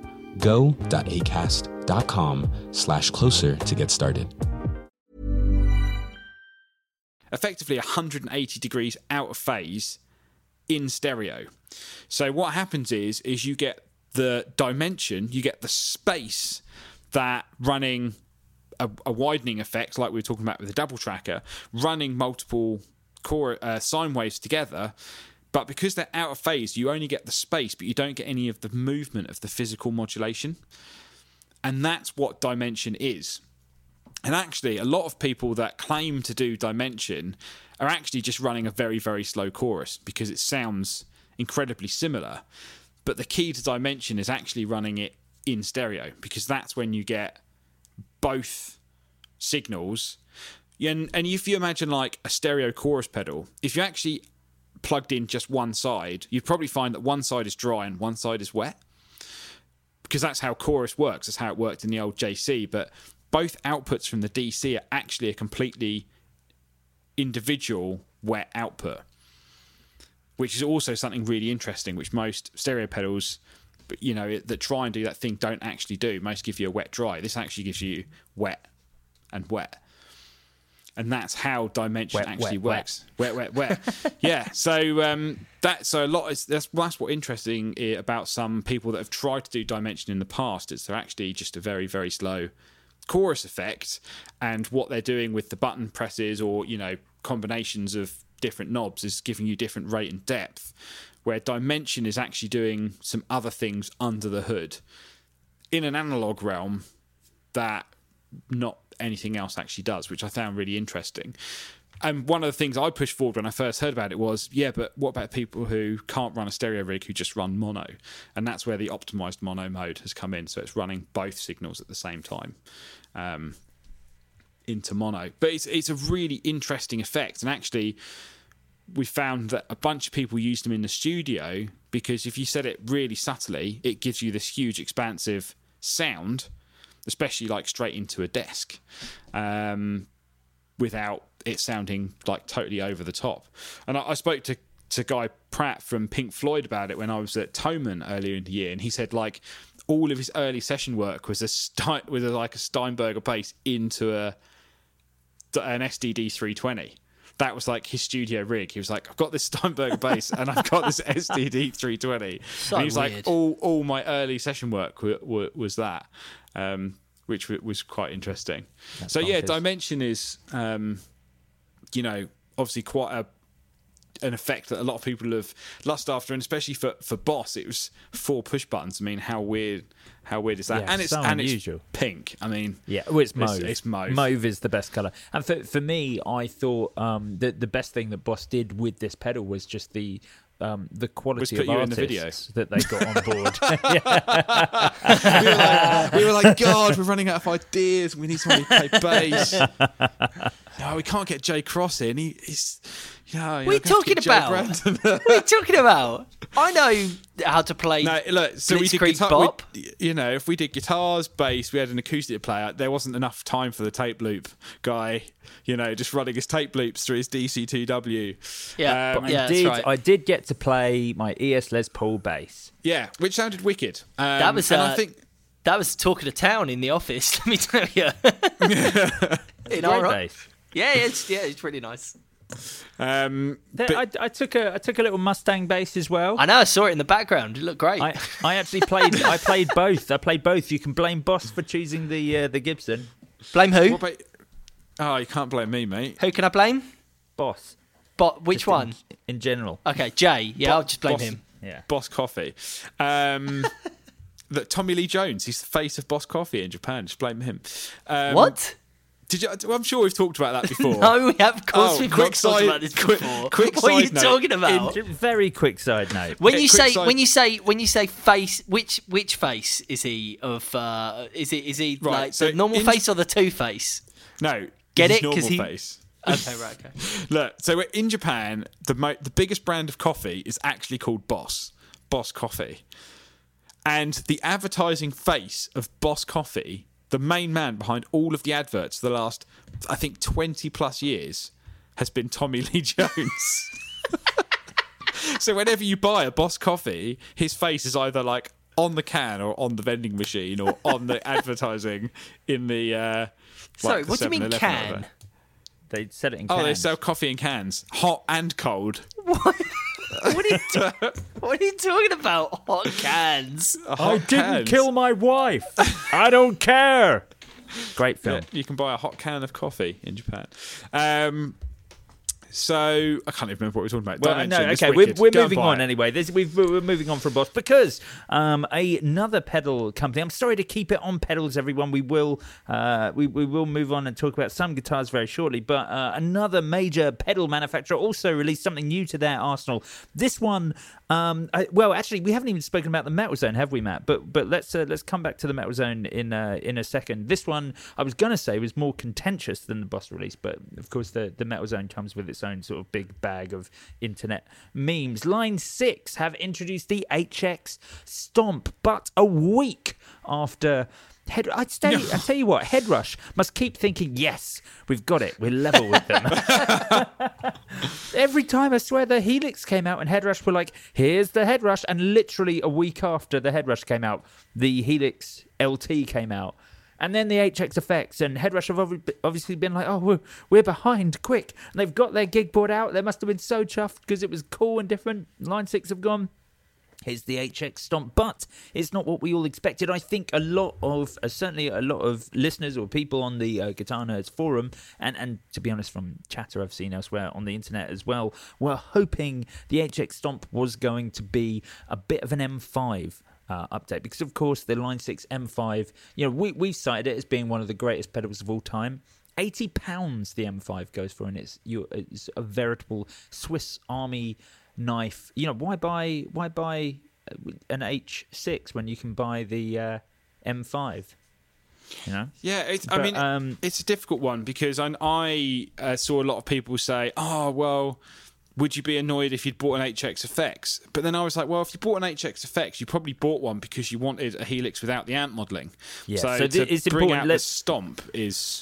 go.acast.com/closer to get started.
Effectively 180 degrees out of phase in stereo. So what happens is you get the dimension, you get the space that running a widening effect, like we were talking about with the double tracker, running multiple sine waves together. But because they're out of phase, you only get the space, but you don't get any of the movement of the physical modulation. And that's what dimension is. And actually, a lot of people that claim to do dimension are actually just running a very, very slow chorus because it sounds incredibly similar. But the key to dimension is actually running it in stereo because that's when you get both signals. And if you imagine like a stereo chorus pedal, if you actually plugged in just one side, you'd probably find that one side is dry and one side is wet because that's how chorus works. That's how it worked in the old JC. But both outputs from the DC are actually a completely individual wet output, which is also something really interesting, which most stereo pedals, that try and do that thing don't actually do. Most give you a wet-dry. This actually gives you wet and wet. And that's how dimension works. Wet. Yeah. So that's what's interesting about some people that have tried to do dimension in the past. Is they're actually just a very, very slow chorus effect, and what they're doing with the button presses or combinations of different knobs is giving you different rate and depth, where dimension is actually doing some other things under the hood in an analog realm that not anything else actually does, which I found really interesting. And one of the things I pushed forward when I first heard about it was, but what about people who can't run a stereo rig who just run mono? And that's where the optimized mono mode has come in. So it's running both signals at the same time into mono. But it's a really interesting effect. And actually, we found that a bunch of people used them in the studio because if you set it really subtly, it gives you this huge expansive sound, especially like straight into a desk, without it sounding like totally over the top. And I spoke to Guy Pratt from Pink Floyd about it when I was at Thomann earlier in the year, and he said, like, all of his early session work was a Steinberger bass into an SDD 320. That was like his studio rig. He was like, I've got this Steinberger bass and I've got this SDD 320.
So
and he was
weird.
like, all my early session work was that, which was quite interesting.
That's
so yeah,
bonkers.
Dimension is, obviously quite an effect that a lot of people have lust after, and especially for Boss, it was 4 push buttons. I mean, how weird is that?
Yeah,
And it's
so unusual.
It's pink. I mean,
Yeah, well, it's mauve.
It's mauve.
Mauve is the best colour. And for me, I thought the best thing that Boss did with this pedal was just the quality
put
of
you in the video.
artists that they got on board.
we were like, God, we're running out of ideas. We need somebody to play bass. No, we can't get Jay Cross in. He's.
What are you talking about? What are you talking about? I know how to play.
No, look. So we did
Blitzkrieg
guitar.
Bop.
If we did guitars, bass, we had an acoustic player. There wasn't enough time for the tape loop guy. Just running his tape loops through his DC2W.
Yeah,
But
that's right.
I did get to play my ES Les Paul bass.
Yeah, which sounded wicked.
That was.
And I think
That was talk of the town in the office. Let me tell you. In our
bass.
Yeah, it's really nice.
I took a little Mustang bass as well.
I know. I saw it in the background. It looked great.
I actually played. I played both. You can blame Boss for choosing the Gibson.
Blame who?
You can't blame me, mate.
Who can I blame?
Boss.
But which
Just
one?
In general.
Okay, Jay. Yeah, I'll just blame him.
Yeah.
Boss Coffee. Tommy Lee Jones. He's the face of Boss Coffee in Japan. Just blame him.
What?
Did you? I'm sure we've talked about that before.
No, we have. Of course, we've not talked about this before.
Quick
what are you
side note.
talking about?
Very quick side note.
When you say face, which face is he of? Is he
Right,
like
so
the normal face or the two face?
No,
Get
his
it?
normal
'Cause he-
face.
Okay, right. Okay.
Look, so we're in Japan, the biggest brand of coffee is actually called Boss Coffee. And the advertising face of Boss Coffee, the main man behind all of the adverts for the last, I think, 20 plus years, has been Tommy Lee Jones. So whenever you buy a Boss Coffee, his face is either like on the can or on the vending machine or on the advertising in the...
Sorry,
the
what do you mean
7-Eleven or
can?
whatever.
They sell it in cans.
Oh, they sell coffee in cans, hot and cold.
What are you talking about? Hot cans.
I didn't kill my wife. I don't care. Great film.
Yeah, you can buy a hot can of coffee in Japan. So I can't even remember what we were talking about.
Well,
Dimension,
no,
it's
okay,
wicked.
we're
Go and
moving
buy
on
it.
anyway. We're moving on from Boss because another pedal company. I'm sorry to keep it on pedals, everyone. We will move on and talk about some guitars very shortly. But another major pedal manufacturer also released something new to their arsenal. This one, actually, we haven't even spoken about the Metal Zone, have we, Matt? But let's come back to the Metal Zone in a second. This one, I was going to say, was more contentious than the Boss release, but of course the Metal Zone comes with its own sort of big bag of internet memes. Line 6 have introduced the HX Stomp, but a week after I tell you what, Headrush must keep thinking, yes, we've got it, we're level with them. Every time, I swear, the Helix came out and Headrush were like, here's the Headrush, and literally a week after the Headrush came out, the Helix LT came out. And then the HX Effects and Headrush have obviously been like, oh, we're behind, quick. And they've got their gig board out. They must have been so chuffed because it was cool and different. Line 6 have gone, here's the HX Stomp. But it's not what we all expected. I think certainly a lot of listeners or people on the Guitar Nerds forum, and to be honest, from chatter I've seen elsewhere on the internet as well, were hoping the HX Stomp was going to be a bit of an M5 update, because of course the Line 6 M5, we've cited it as being one of the greatest pedals of all time. £80 the M5 goes for, and it's a veritable Swiss Army knife. Why buy an H6 when you can buy the M5?
Yeah, it's a difficult one because I saw a lot of people say, oh well, would you be annoyed if you'd bought an HX Effects? But then I was like, well, if you bought an HX Effects, you probably bought one because you wanted a Helix without the amp modelling.
Yeah,
so
it's
bring
important.
out the Stomp is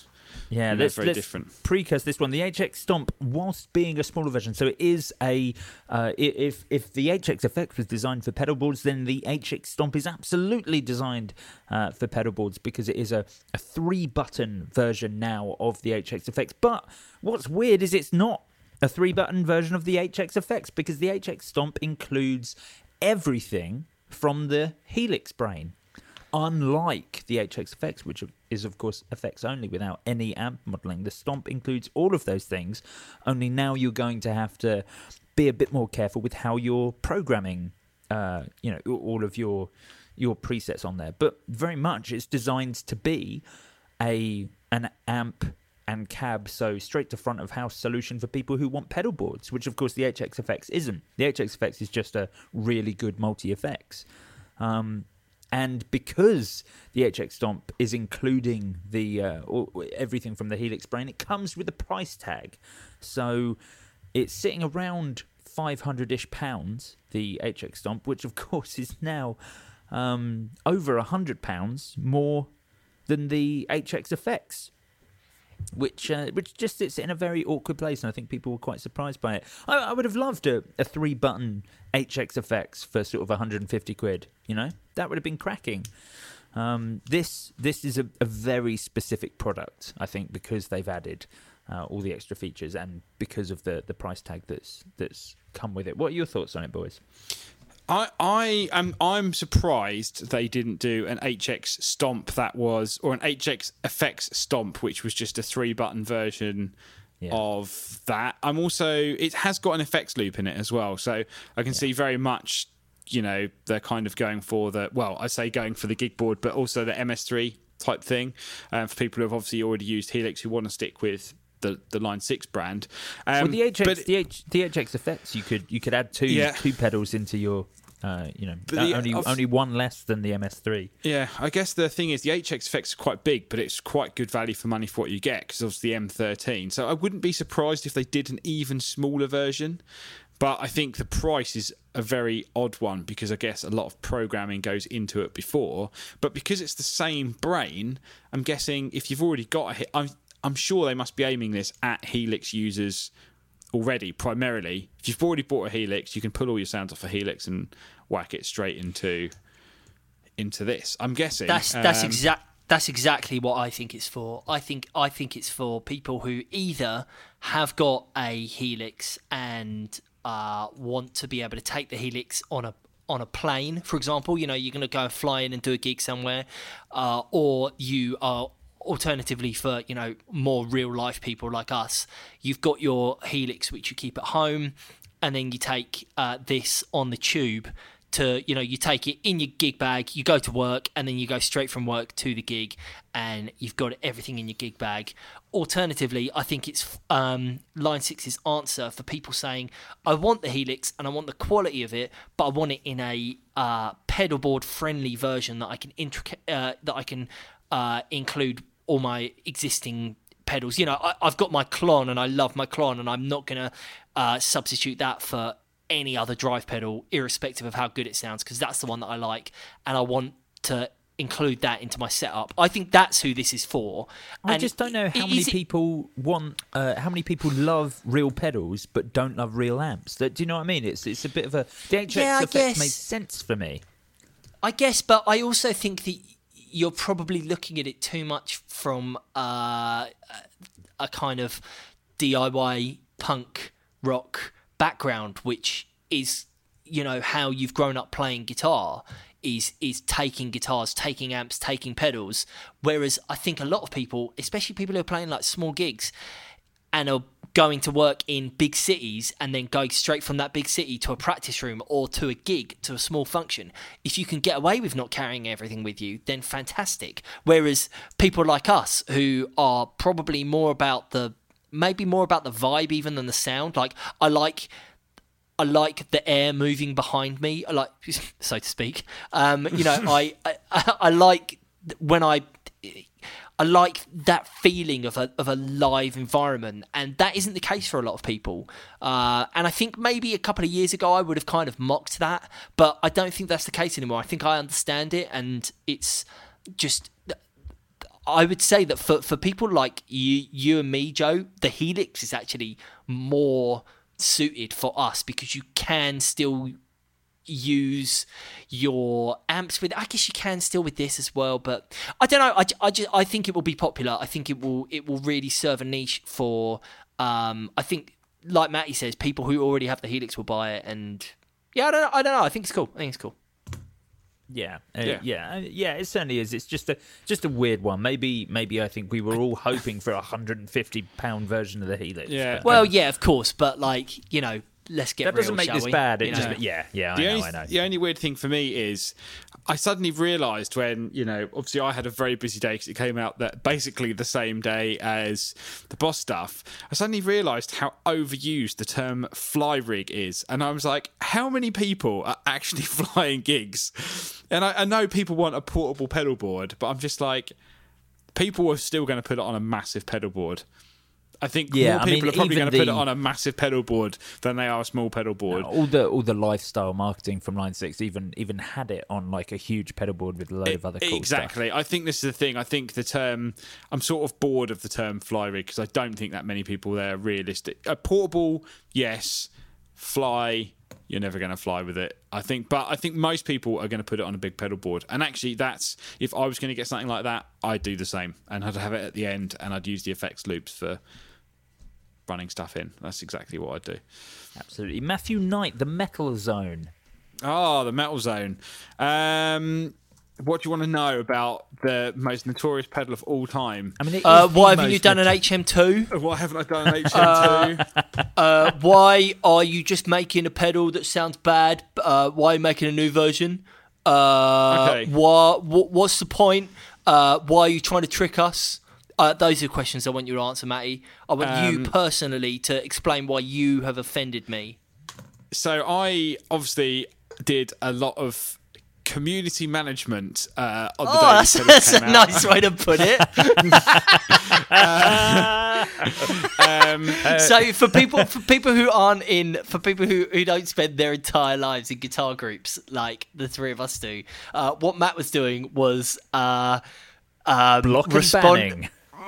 Yeah,
let's different.
Precursor this one. The HX Stomp, whilst being a smaller version, so it is a. If the HX FX was designed for pedal boards, then the HX Stomp is absolutely designed for pedal boards because it is a 3-button version now of the HX FX. But what's weird is it's not a 3-button version of the HX FX because the HX Stomp includes everything from the Helix brain. Unlike the HX FX, which is, of course, effects only without any amp modelling, the Stomp includes all of those things, only now you're going to have to be a bit more careful with how you're programming, all of your presets on there. But very much it's designed to be an amp and cab, so straight to front of house solution for people who want pedal boards, which, of course, the HX FX isn't. The HX FX is just a really good multi-effects. And because the HX Stomp is including the everything from the Helix brain, it comes with a price tag. So it's sitting around £500-ish, the HX Stomp, which of course is now over £100 more than the HX FX. Which just sits in a very awkward place, and I think people were quite surprised by it. I would have loved a 3-button HX FX for sort of 150 quid, That would have been cracking. This is a very specific product, I think, because they've added all the extra features and because of the price tag that's come with it. What are your thoughts on it, boys?
I'm surprised they didn't do an HX Stomp or an HX FX Stomp, which was just a 3-button version of that. It has got an effects loop in it as well, so I can see very much, they're kind of going for going for the gig board, but also the MS3 type thing for people who have obviously already used Helix who want to stick with the Line 6 brand.
Well, the HX effects, you could add two pedals into your only one less than the MS3.
Yeah, I guess the thing is the HX effects are quite big, but it's quite good value for money for what you get because obviously the M13. So I wouldn't be surprised if they did an even smaller version. But I think the price is a very odd one because I guess a lot of programming goes into it before. But because it's the same brain, I'm guessing if you've already got I'm sure they must be aiming this at Helix users already, primarily. If you've already bought a Helix, you can pull all your sounds off a Helix and whack it straight into this. I'm guessing
that's exactly what I think it's for. I think it's for people who either have got a Helix and want to be able to take the Helix on a plane, for example. You're going to go and fly in and do a gig somewhere, or you are. Alternatively, for more real life people like us, you've got your Helix which you keep at home, and then you take this on the tube to you take it in your gig bag, you go to work, and then you go straight from work to the gig, and you've got everything in your gig bag. Alternatively, I think it's Line 6's answer for people saying, I want the Helix and I want the quality of it, but I want it in a pedal board friendly version that I can include all my existing pedals. I've got my Klon and I love my Klon, and I'm not going to substitute that for any other drive pedal, irrespective of how good it sounds, because that's the one that I like, and I want to include that into my setup. I think that's who this is for.
I just don't know how many people love real pedals but don't love real amps. Do you know what I mean? It's a bit of a... The HX effect made sense for me.
I guess, but I also think that you're probably looking at it too much from a kind of DIY punk rock background, which is, how you've grown up playing guitar, is taking guitars, taking amps, taking pedals. Whereas I think a lot of people, especially people who are playing like small gigs and are going to work in big cities and then going straight from that big city to a practice room or to a gig, to a small function, if you can get away with not carrying everything with you, then fantastic. Whereas people like us who are probably more about the vibe even than the sound, like I like the air moving behind me, I like, so to speak. I like when I like that feeling of a live environment, and that isn't the case for a lot of people. And I think maybe a couple of years ago I would have kind of mocked that, but I don't think that's the case anymore. I think I understand it, and it's just, I would say that for people like you and me, Joe, the Helix is actually more suited for us because you can still use your amps with. I guess you can still with this as well, but I don't know. I think it will be popular. I think it will really serve a niche for. I think, like Matty says, people who already have the Helix will buy it, and yeah, I don't know. I think it's cool.
Yeah, it certainly is. It's just a weird one. Maybe I think we were all hoping for a £150 version of the Helix.
Yeah.
Well, yeah, of course, but like, you know, let's get
that
real,
doesn't make
shall
this
we?
bad.
You know?
I know.
The only weird thing for me is I suddenly realised when, you know, obviously I had a very busy day because it came out that basically the same day as the Boss stuff. I suddenly realised how overused the term fly rig is, and I was like, how many people are actually flying gigs? And I know people want a portable pedal board, but I'm just like, people are still going to put it on a massive pedal board. I think more people are probably going to put it on a massive pedal board than they are a small pedal board.
All the lifestyle marketing from Line 6 even had it on like a huge pedal board with a load of other cool
exactly.
stuff.
I think this is the thing. I think the term, I'm sort of bored of the term fly rig because I don't think that many people there are realistic. A portable, yes. Fly, you're never going to fly with it, I think. But I think most people are going to put it on a big pedal board. And actually, that's, if I was going to get something like that, I'd do the same. And I'd have it at the end and I'd use the effects loops for running stuff in. That's exactly what I'd do.
Absolutely. Matthew Knight, the Metal Zone.
Oh, the Metal Zone. What do you want to know about the most notorious pedal of all time?
I mean,
why haven't you done an HM2?
Why haven't I done an HM2?
Why are you just making a pedal that sounds bad? Why are you making a new version?
Okay.
What's the point? Why are you trying to trick us? Those are the questions I want you to answer, Matty. I want you personally to explain why you have offended me.
So I obviously did a lot of community management on the day
that's a nice way to put it. So for people who don't spend their entire lives in guitar groups like the three of us do, what Matt was doing was
block and banning.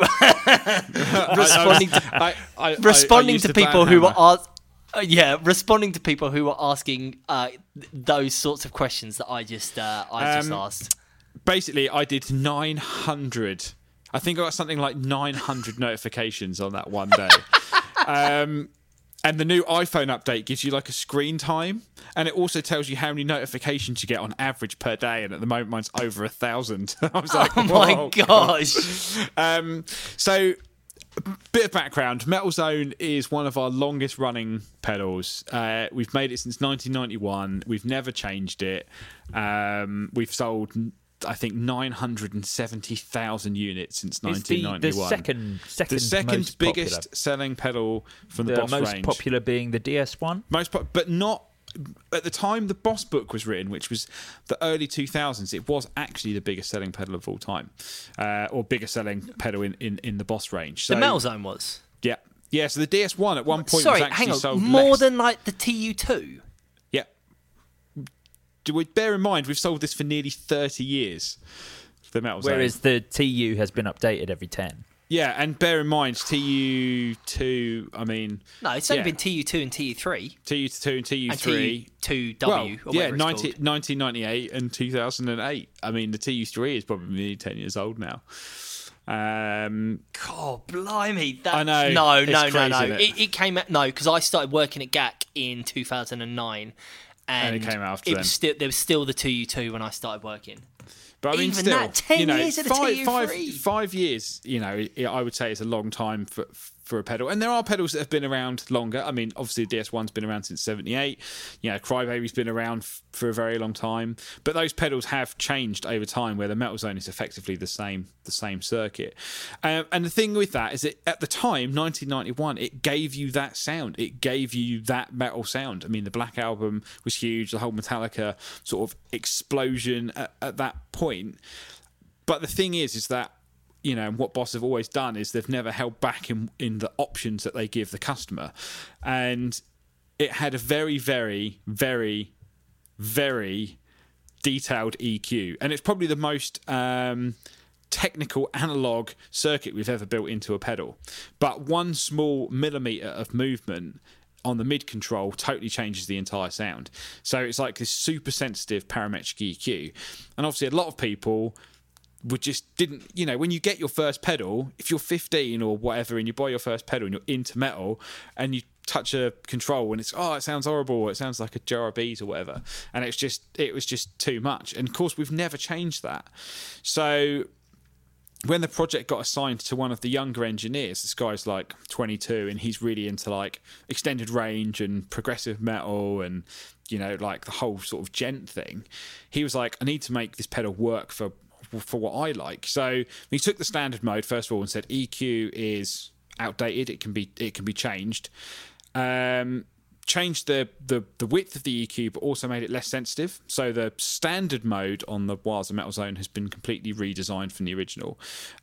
responding to people who were responding to people who were asking those sorts of questions that I just asked.
Basically, I did 900. I think I got something like 900 notifications on that one day. And the new iPhone update gives you like a screen time, and it also tells you how many notifications you get on average per day. And at the moment, mine's over 1,000. I was like,
oh my gosh!
So, bit of background: Metal Zone is one of our longest running pedals. We've made it since 1991. We've never changed it. We've sold, I think, 970,000 units since 1991.
The second
biggest
popular.
selling pedal from the Boss
most
range.
Popular being the DS1.
But not at the time the Boss book was written, which was the early 2000s. It was actually the biggest selling pedal of all time, or biggest selling pedal in the Boss range. So,
the Metal Zone was.
Yeah. So the DS1 at one point
was
actually
hang on,
sold
more
less.
than like the TU2.
Yeah. Do we bear in mind we've sold this for nearly 30 years? The Metal Zone.
Whereas the TU has been updated every 10.
Yeah, and bear in mind TU2. I mean,
no, it's only been TU2 and TU3.
TU2 and TU3.
And TU2W.
Well,
or whatever it's called.
1998 and 2008. I mean, the TU3 is probably nearly 10 years old now.
God, blimey!
I know.
No.
It
came out because I started working at GAC in 2009, and
it came after then.
There was still the TU2 when I started working.
But I mean,
even
still,
that 10 years of the TU3.
5 years. You know, I would say is a long time for a pedal. And there are pedals that have been around longer. I mean, obviously the DS1's been around since '78. You know, Crybaby's been around for a very long time. But those pedals have changed over time, where the Metal Zone is effectively the same circuit. And the thing with that is that at the time, 1991, it gave you that sound. It gave you that metal sound. I mean, the Black Album was huge. The whole Metallica sort of explosion at that point. But the thing is that, you know, what Boss have always done is they've never held back in the options that they give the customer. And it had a very, very, very, very detailed EQ. And it's probably the most technical analog circuit we've ever built into a pedal. But one small millimetre of movement on the mid control totally changes the entire sound. So it's like this super sensitive parametric EQ. And obviously a lot of people didn't, when you get your first pedal, if you're 15 or whatever and you buy your first pedal and you're into metal and you touch a control and it's, it sounds horrible, it sounds like a jar of bees or whatever, and it was just too much. And of course we've never changed that. So when the project got assigned to one of the younger engineers, this guy's like 22 and he's really into like extended range and progressive metal and like the whole sort of gent thing, he was like, I need to make this pedal work for what I like. So he took the standard mode first of all and said EQ is outdated, it can be changed. Changed the width of the EQ, but also made it less sensitive. So the standard mode on the Wires of Metal Zone has been completely redesigned from the original.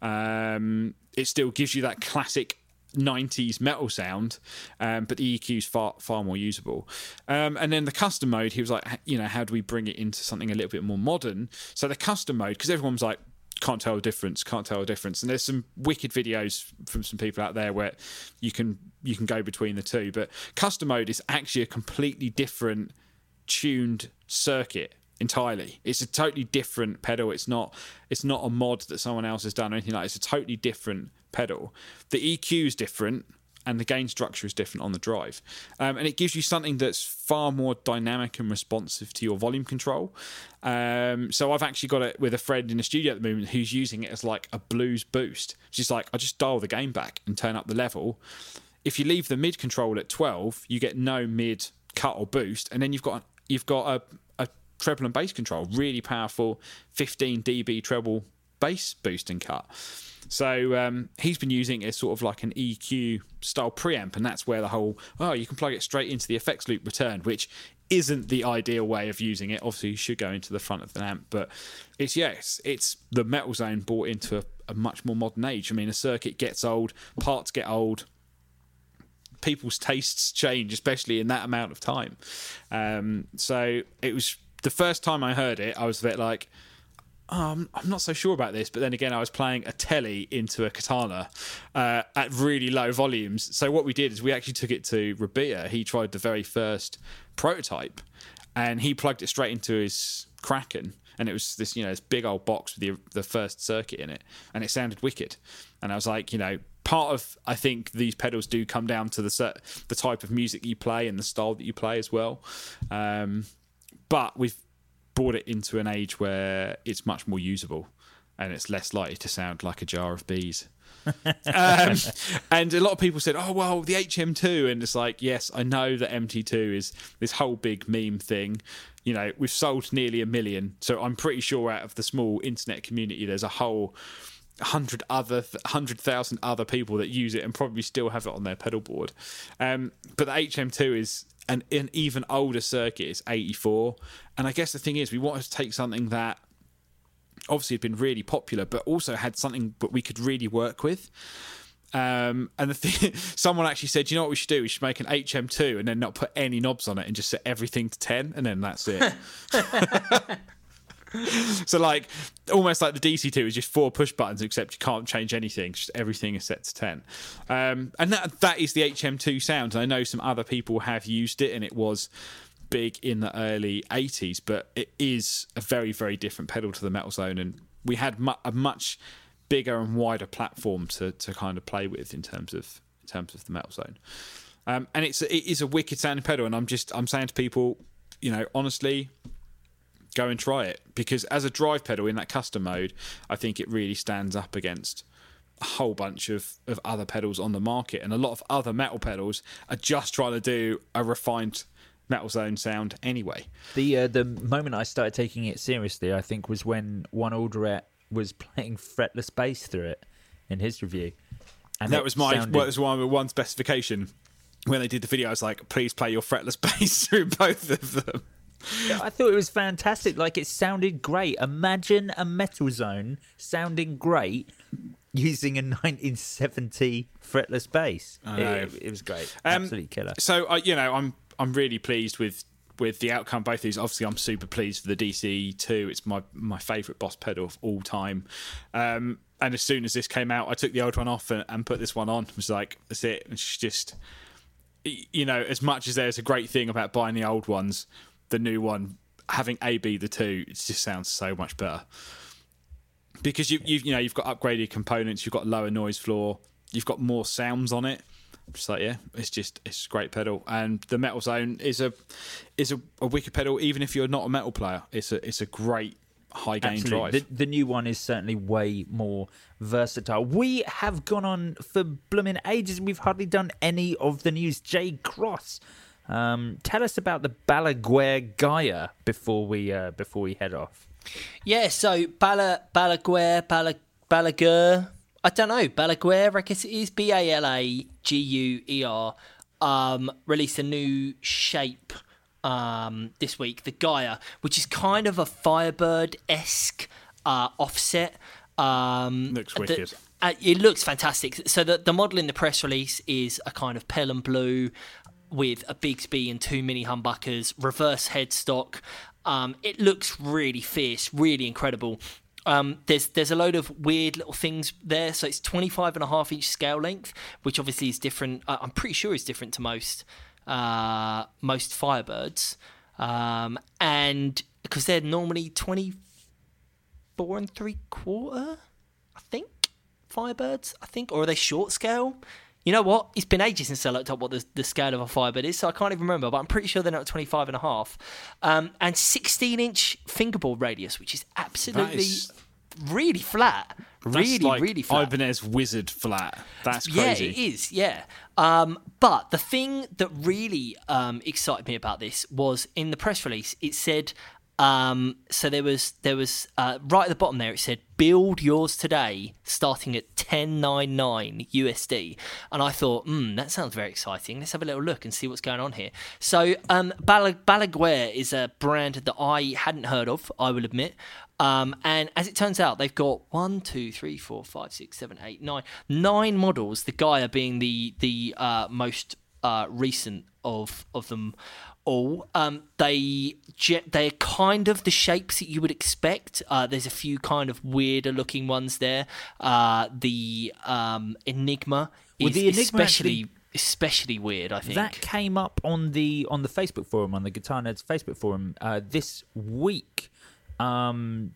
It still gives you that classic 90s metal sound, but the EQ is far more usable. And then the custom mode, he was like, how do we bring it into something a little bit more modern? So the custom mode, because everyone was like, can't tell the difference. And there's some wicked videos from some people out there where you can go between the two. But custom mode is actually a completely different tuned circuit entirely. It's a totally different pedal. It's not a mod that someone else has done or anything like that. It's a totally different pedal. The EQ is different and the gain structure is different on the drive. And it gives you something that's far more dynamic and responsive to your volume control. So I've actually got it with a friend in the studio at the moment who's using it as like a blues boost. She's like, I just dial the gain back and turn up the level. If you leave the mid control at 12, you get no mid cut or boost, and then you've got a treble and bass control, really powerful 15 dB treble bass boost and cut. So he's been using it as sort of like an EQ style preamp, and that's where the whole, you can plug it straight into the effects loop return, which isn't the ideal way of using it. Obviously, you should go into the front of the amp, but it's the Metal Zone brought into a much more modern age. I mean, a circuit gets old, parts get old, people's tastes change, especially in that amount of time. So it was the first time I heard it, I was a bit like, I'm not so sure about this, but then again I was playing a telly into a Katana at really low volumes. So what we did is we actually took it to Rabia. He tried the very first prototype and he plugged it straight into his Kraken, and it was this this big old box with the first circuit in it, and it sounded wicked. And I was like, part of, I think these pedals do come down to the type of music you play and the style that you play as well. But we've brought it into an age where it's much more usable and it's less likely to sound like a jar of bees. And a lot of people said, oh, well, the HM2. And it's like, yes, I know that MT2 is this whole big meme thing. We've sold nearly 1 million. So I'm pretty sure out of the small internet community, there's a whole 100,000 other people that use it and probably still have it on their pedal board. But the HM2 is an even older circuit. It's 84. And I guess the thing is, we wanted to take something that obviously had been really popular, but also had something that we could really work with. And the thing, someone actually said, what we should do? We should make an HM2 and then not put any knobs on it and just set everything to 10, and then that's it. So like almost like the DC2 is just 4 push buttons, except you can't change anything, just everything is set to 10. And that is the HM2 sound. And I know some other people have used it and it was big in the early 80s, but it is a very, very different pedal to the Metal Zone, and we had a much bigger and wider platform to kind of play with in terms of the Metal Zone. And it is a wicked sounding pedal, and I'm saying to people, honestly, go and try it, because as a drive pedal in that custom mode, I think it really stands up against a whole bunch of other pedals on the market, and a lot of other metal pedals are just trying to do a refined Metal Zone sound anyway.
The moment I started taking it seriously, I think, was when One Alderette was playing fretless bass through it in his review, and that was one specification. When they did the video, I was like, please play your fretless bass through both of them. Yeah, I thought it was fantastic. Like, it sounded great. Imagine a Metal Zone sounding great using a 1970 fretless bass. It was great. Absolutely killer.
So I'm really pleased with with the outcome of both these. Obviously, I'm super pleased for the DC2. It's my favourite Boss pedal of all time. And as soon as this came out, I took the old one off and put this one on. It was like, that's it. It's just, as much as there's a great thing about buying the old ones, the new one, having AB the 2, it just sounds so much better. Because you've got upgraded components, you've got lower noise floor, you've got more sounds on it. It's like, it's a great pedal, and the Metal Zone is a wicked pedal. Even if you're not a metal player, it's a great high gain drive.
The new one is certainly way more versatile. We have gone on for blooming ages, and we've hardly done any of the news. Jay Cross, tell us about the Balaguer Gaia before we head off.
Yeah, so Balaguer. I don't know, Balaguer, I guess it is, Balaguer, released a new shape this week, the Gaia, which is kind of a Firebird-esque offset.
Looks wicked.
It looks fantastic. So the model in the press release is a kind of pale and blue with a Bigsby and 2 mini humbuckers, reverse headstock. It looks really fierce, really incredible. There's a load of weird little things there. So it's 25.5-inch scale length, which obviously is different. I'm pretty sure is different to most Firebirds, and because they're normally 24 3/4, I think, Firebirds. Or are they short scale? You know what? It's been ages since I looked up what the scale of a Firebird is, so I can't even remember, but I'm pretty sure they're not 25.5. And 16-inch fingerboard radius, which is absolutely really flat. Really,
like
really flat.
Ibanez Wizard flat. That's crazy.
Yeah, it is, yeah. But the thing that really excited me about this was in the press release, it said... so there was right at the bottom there, it said build yours today starting at $10.99 USD, and I thought that sounds very exciting. Let's have a little look and see what's going on here. So Balaguer is a brand that I hadn't heard of, I will admit, and as it turns out, they've got 1, 2, 3, 4, 5, 6, 7, 8, 9 models, the Gaia being the most recent of them all. They're kind of the shapes that you would expect. There's a few kind of weirder looking ones there. The Enigma is especially weird, I think.
That came up on the Facebook forum, on the Guitar Nerds Facebook forum this week, when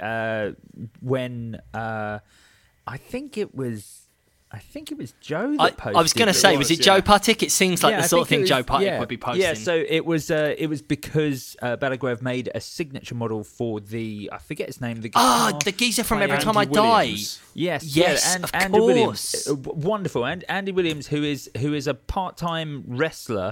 I think it was Joe that posted.
I was going to say, was it Joe Puttick? It seems like the sort of thing Joe Puttick would be posting.
Yeah, so it was because Balaguer have made a signature model for the, I forget his name, the guitar.
The geezer from Every Time I Die.
Yes,
of
Andy
course.
Williams, wonderful, and Andy Williams, who is a part-time wrestler,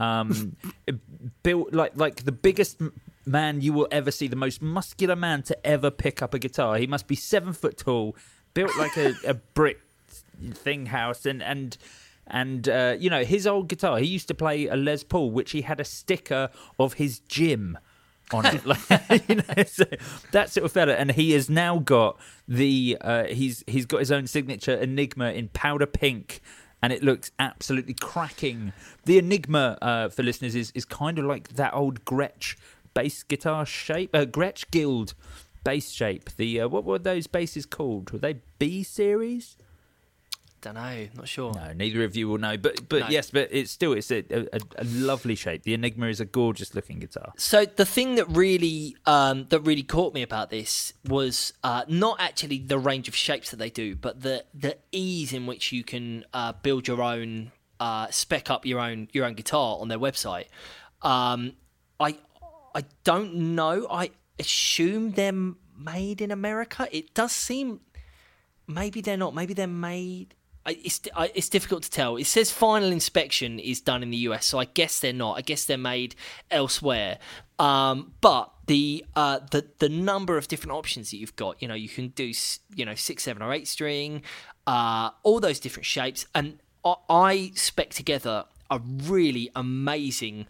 built like the biggest man you will ever see, the most muscular man to ever pick up a guitar. He must be 7 foot tall, built like a brick thing house, and his old guitar, he used to play a Les Paul, which he had a sticker of his gym on it, so that sort of fella. And he has now got he's got his own signature Enigma in powder pink, and it looks absolutely cracking. The Enigma, for listeners, is kind of like that old Gretsch bass guitar shape, Gretsch Guild bass shape. The what were those basses called? Were they B series?
Don't know, not sure.
No, neither of you will know. But no. Yes, but it's a lovely shape. The Enigma is a gorgeous looking guitar.
So the thing that really caught me about this was not actually the range of shapes that they do, but the ease in which you can build your own, spec up your own guitar on their website. I don't know. I assume they're made in America. It does seem maybe they're not. Maybe they're made. It's difficult to tell. It says final inspection is done in the US, so I guess they're not. I guess they're made elsewhere. But the number of different options that you've got, you can do 6, 7, or 8 string, all those different shapes, and I spec together a really amazing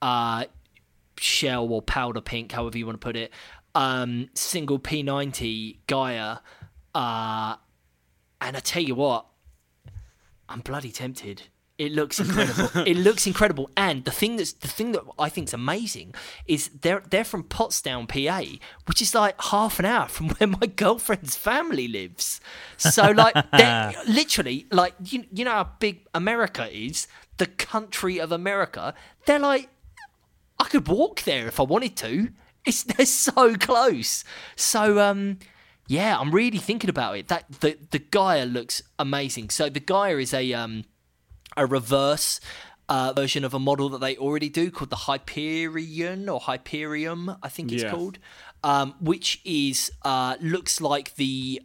shell or powder pink, however you want to put it, single P90 Gaia, and I tell you what, I'm bloody tempted. It looks incredible. It looks incredible, and the thing that I think's amazing is they're from Potsdam, PA, which is like half an hour from where my girlfriend's family lives. So like, they're literally like you know how big America is, the country of America. They're like, I could walk there if I wanted to. They're so close. So yeah, I'm really thinking about it. That the Gaia looks amazing. So the Gaia is a reverse version of a model that they already do called the Hyperion or Hyperium, I think it's called, which is looks like the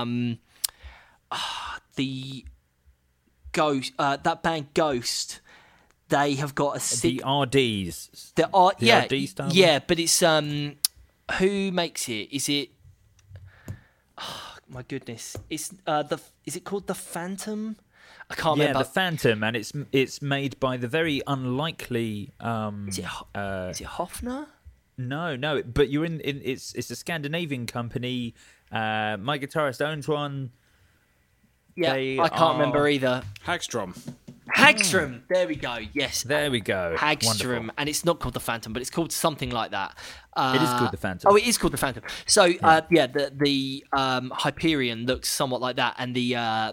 Ghost, that band Ghost. They have got
the RDs.
The
RD style.
Yeah, but it's who makes it? Is it? Oh, my goodness! It's is it called the Phantom? I can't remember.
Yeah, the Phantom, and it's made by the very unlikely.
Is it Hofner?
No, but you're in it's a Scandinavian company. My guitarist owns one.
Yeah, I can't remember either.
Hagstrom.
There we go. Yes,
there we go.
Hagstrom,
wonderful.
And it's not called the Phantom, but it's called something like that.
It is called the Phantom.
Oh, it is called the Phantom. So the Hyperion looks somewhat like that, and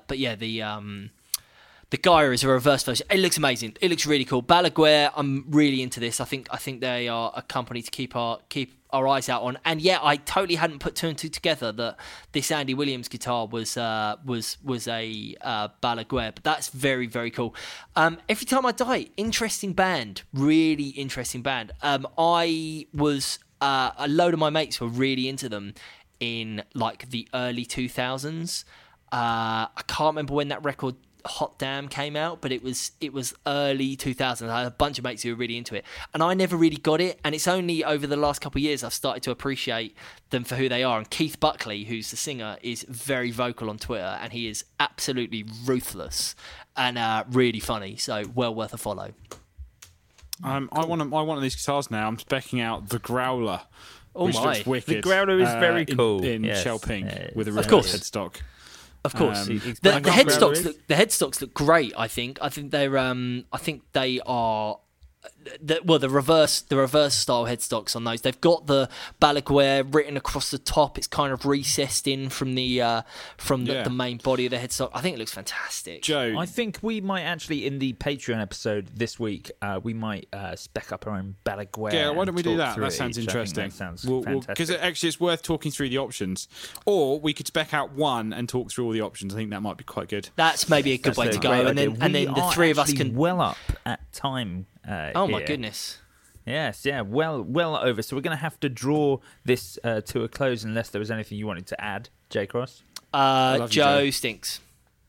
the Gaia is a reverse version. It looks amazing. It looks really cool. Balaguer, I'm really into this. I think they are a company to keep our eyes out on. And yeah, I totally hadn't put two and two together that this Andy Williams guitar was a Balaguer, but that's very, very cool. Every Time I Die, interesting band, really interesting band. I was a load of my mates were really into them in like the early 2000s. I can't remember when that record Hot Damn came out, but it was early 2000s. I had a bunch of mates who were really into it, and I never really got it, and it's only over the last couple of years I've started to appreciate them for who they are. And Keith Buckley, who's the singer, is very vocal on Twitter, and he is absolutely ruthless and really funny, so well worth a follow.
I want one of these guitars now. I'm specking out the Growler, which looks wicked.
The Growler is very cool
in shell pink with a real headstock.
Of course, the headstocks look great. I think they are. The reverse style headstocks on those. They've got the Balaguer written across the top. It's kind of recessed in from the main body of the headstock. I think it looks fantastic.
Joe,
I think we might actually, in the Patreon episode this week, we might spec up our own Balaguer.
Yeah, why don't we do that? That sounds interesting. Because actually it's worth talking through the options. Or we could spec out one and talk through all the options. I think that might be quite good.
That's maybe a good way to go. And then the three of us can
well up at time.
My goodness.
Yes, yeah, well over. So we're going to have to draw this to a close unless there was anything you wanted to add, J. Cross.
Joe stinks.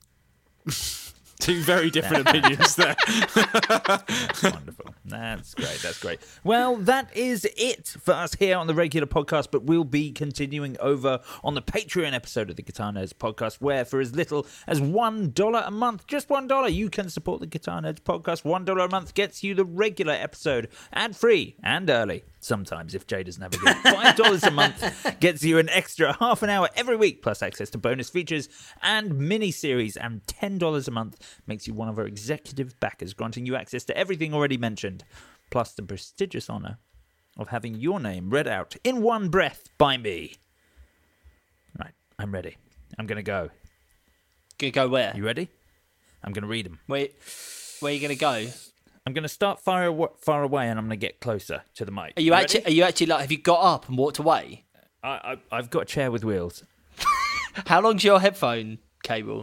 Two very different opinions there.
That's wonderful. That's great. Well, that is it for us here on the regular podcast, but we'll be continuing over on the Patreon episode of the Guitar Nerds podcast, where for as little as $1 a month, just $1, you can support the Guitar Nerds podcast. $1 a month gets you the regular episode ad-free and early. Sometimes, if Jay doesn't have a good $5 a month gets you an extra half an hour every week, plus access to bonus features and mini-series, and $10 a month makes you one of our executive backers, granting you access to everything already mentioned, plus the prestigious honour of having your name read out in one breath by me. Right, I'm ready. I'm going to go.
Gonna go where?
You ready? I'm going to read them.
Wait, where are you going to go?
I'm going to start far away, and I'm going to get closer to the mic.
Are you actually like? Have you got up and walked away?
I've got a chair with wheels.
How long's your headphone cable?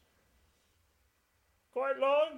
Quite long.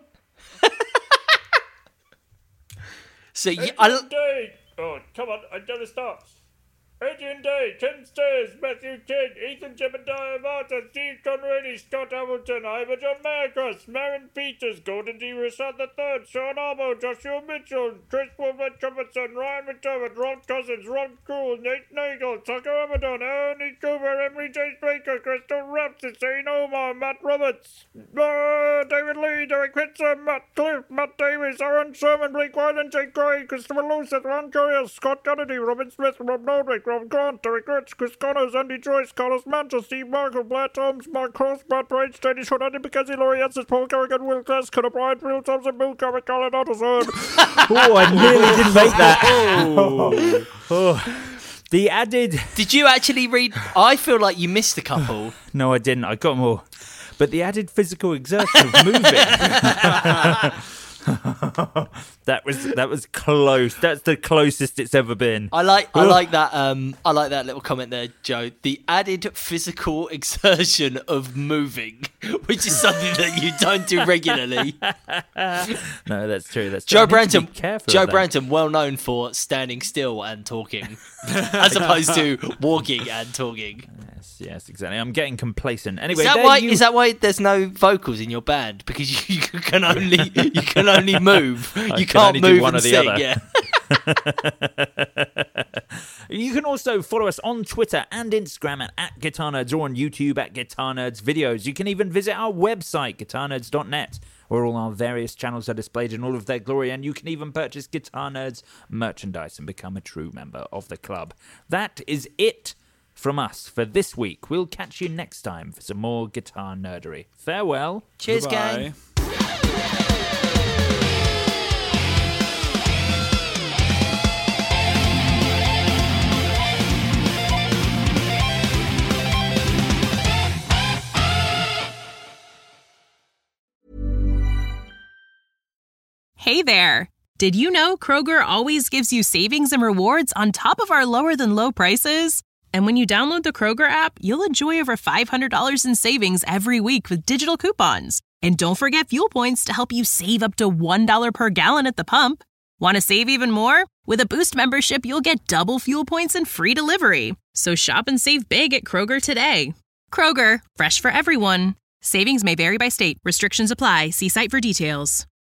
So
oh, come on! I don't stop. Adrian Day, Ken Stairs, Matthew Kidd, Ethan Jebediah Marta, Steve Conrady, Scott Hamilton, Ivor John Mercross, Marin Peters, Gordon D. Rashad III, Sean Arbo, Joshua Mitchell, Chris Wilbert Robertson, Ryan McDermott, Ron Cousins, Ron Cool, Nate Nagel, Tucker Amadon, Ernie Cooper, Emery J. Baker, Crystal Rapsis, Zane Omar, Matt Roberts, David Lee, Derek Whitson, Matt Cliff, Matt Davis, Aaron Sherman, Blake Wyland, Jake Gray, Christopher Lucas, Ron Courier, Scott Kennedy, Robin Smith, Rob Nordwick,
Rob Grant, Derek Ritz, Chris Connors, Andy Joyce, Carlos Mancha, Steve Michael, Blair Toms, Mark Cross, Brad Page, Teddy Sean, Andy McKenzie, Laurie Yancey, Paul Carrigan, Will Glass, Conor Bryant, Bill Thompson, Bill Carrick, Colin Otterson.
Oh, I nearly didn't make that. The added...
Did you actually read? I feel like you missed a couple.
No, I didn't. I got them all. But the added physical exertion of moving. That was close. That's the closest it's ever been.
I like that. I like that little comment there, Joe. The added physical exertion of moving, which is something that you don't do regularly.
No, that's true. That's
Joe Branton, well known for standing still and talking, as opposed to walking and talking.
Yes, exactly. I'm getting complacent. Anyway,
is that why there's no vocals in your band? Because you can only move. You can't move one or the other. Yeah.
You can also follow us on Twitter and Instagram at Guitar Nerds, or on YouTube at Guitar Nerds Videos. You can even visit our website, guitarnerds.net, where all our various channels are displayed in all of their glory, and you can even purchase Guitar Nerds merchandise and become a true member of the club. That is it from us for this week. We'll catch you next time for some more guitar nerdery. Farewell.
Cheers, gang.
Hey there. Did you know Kroger always gives you savings and rewards on top of our lower than low prices? And when you download the Kroger app, you'll enjoy over $500 in savings every week with digital coupons. And don't forget fuel points to help you save up to $1 per gallon at the pump. Want to save even more? With a Boost membership, you'll get double fuel points and free delivery. So shop and save big at Kroger today. Kroger, fresh for everyone. Savings may vary by state. Restrictions apply. See site for details.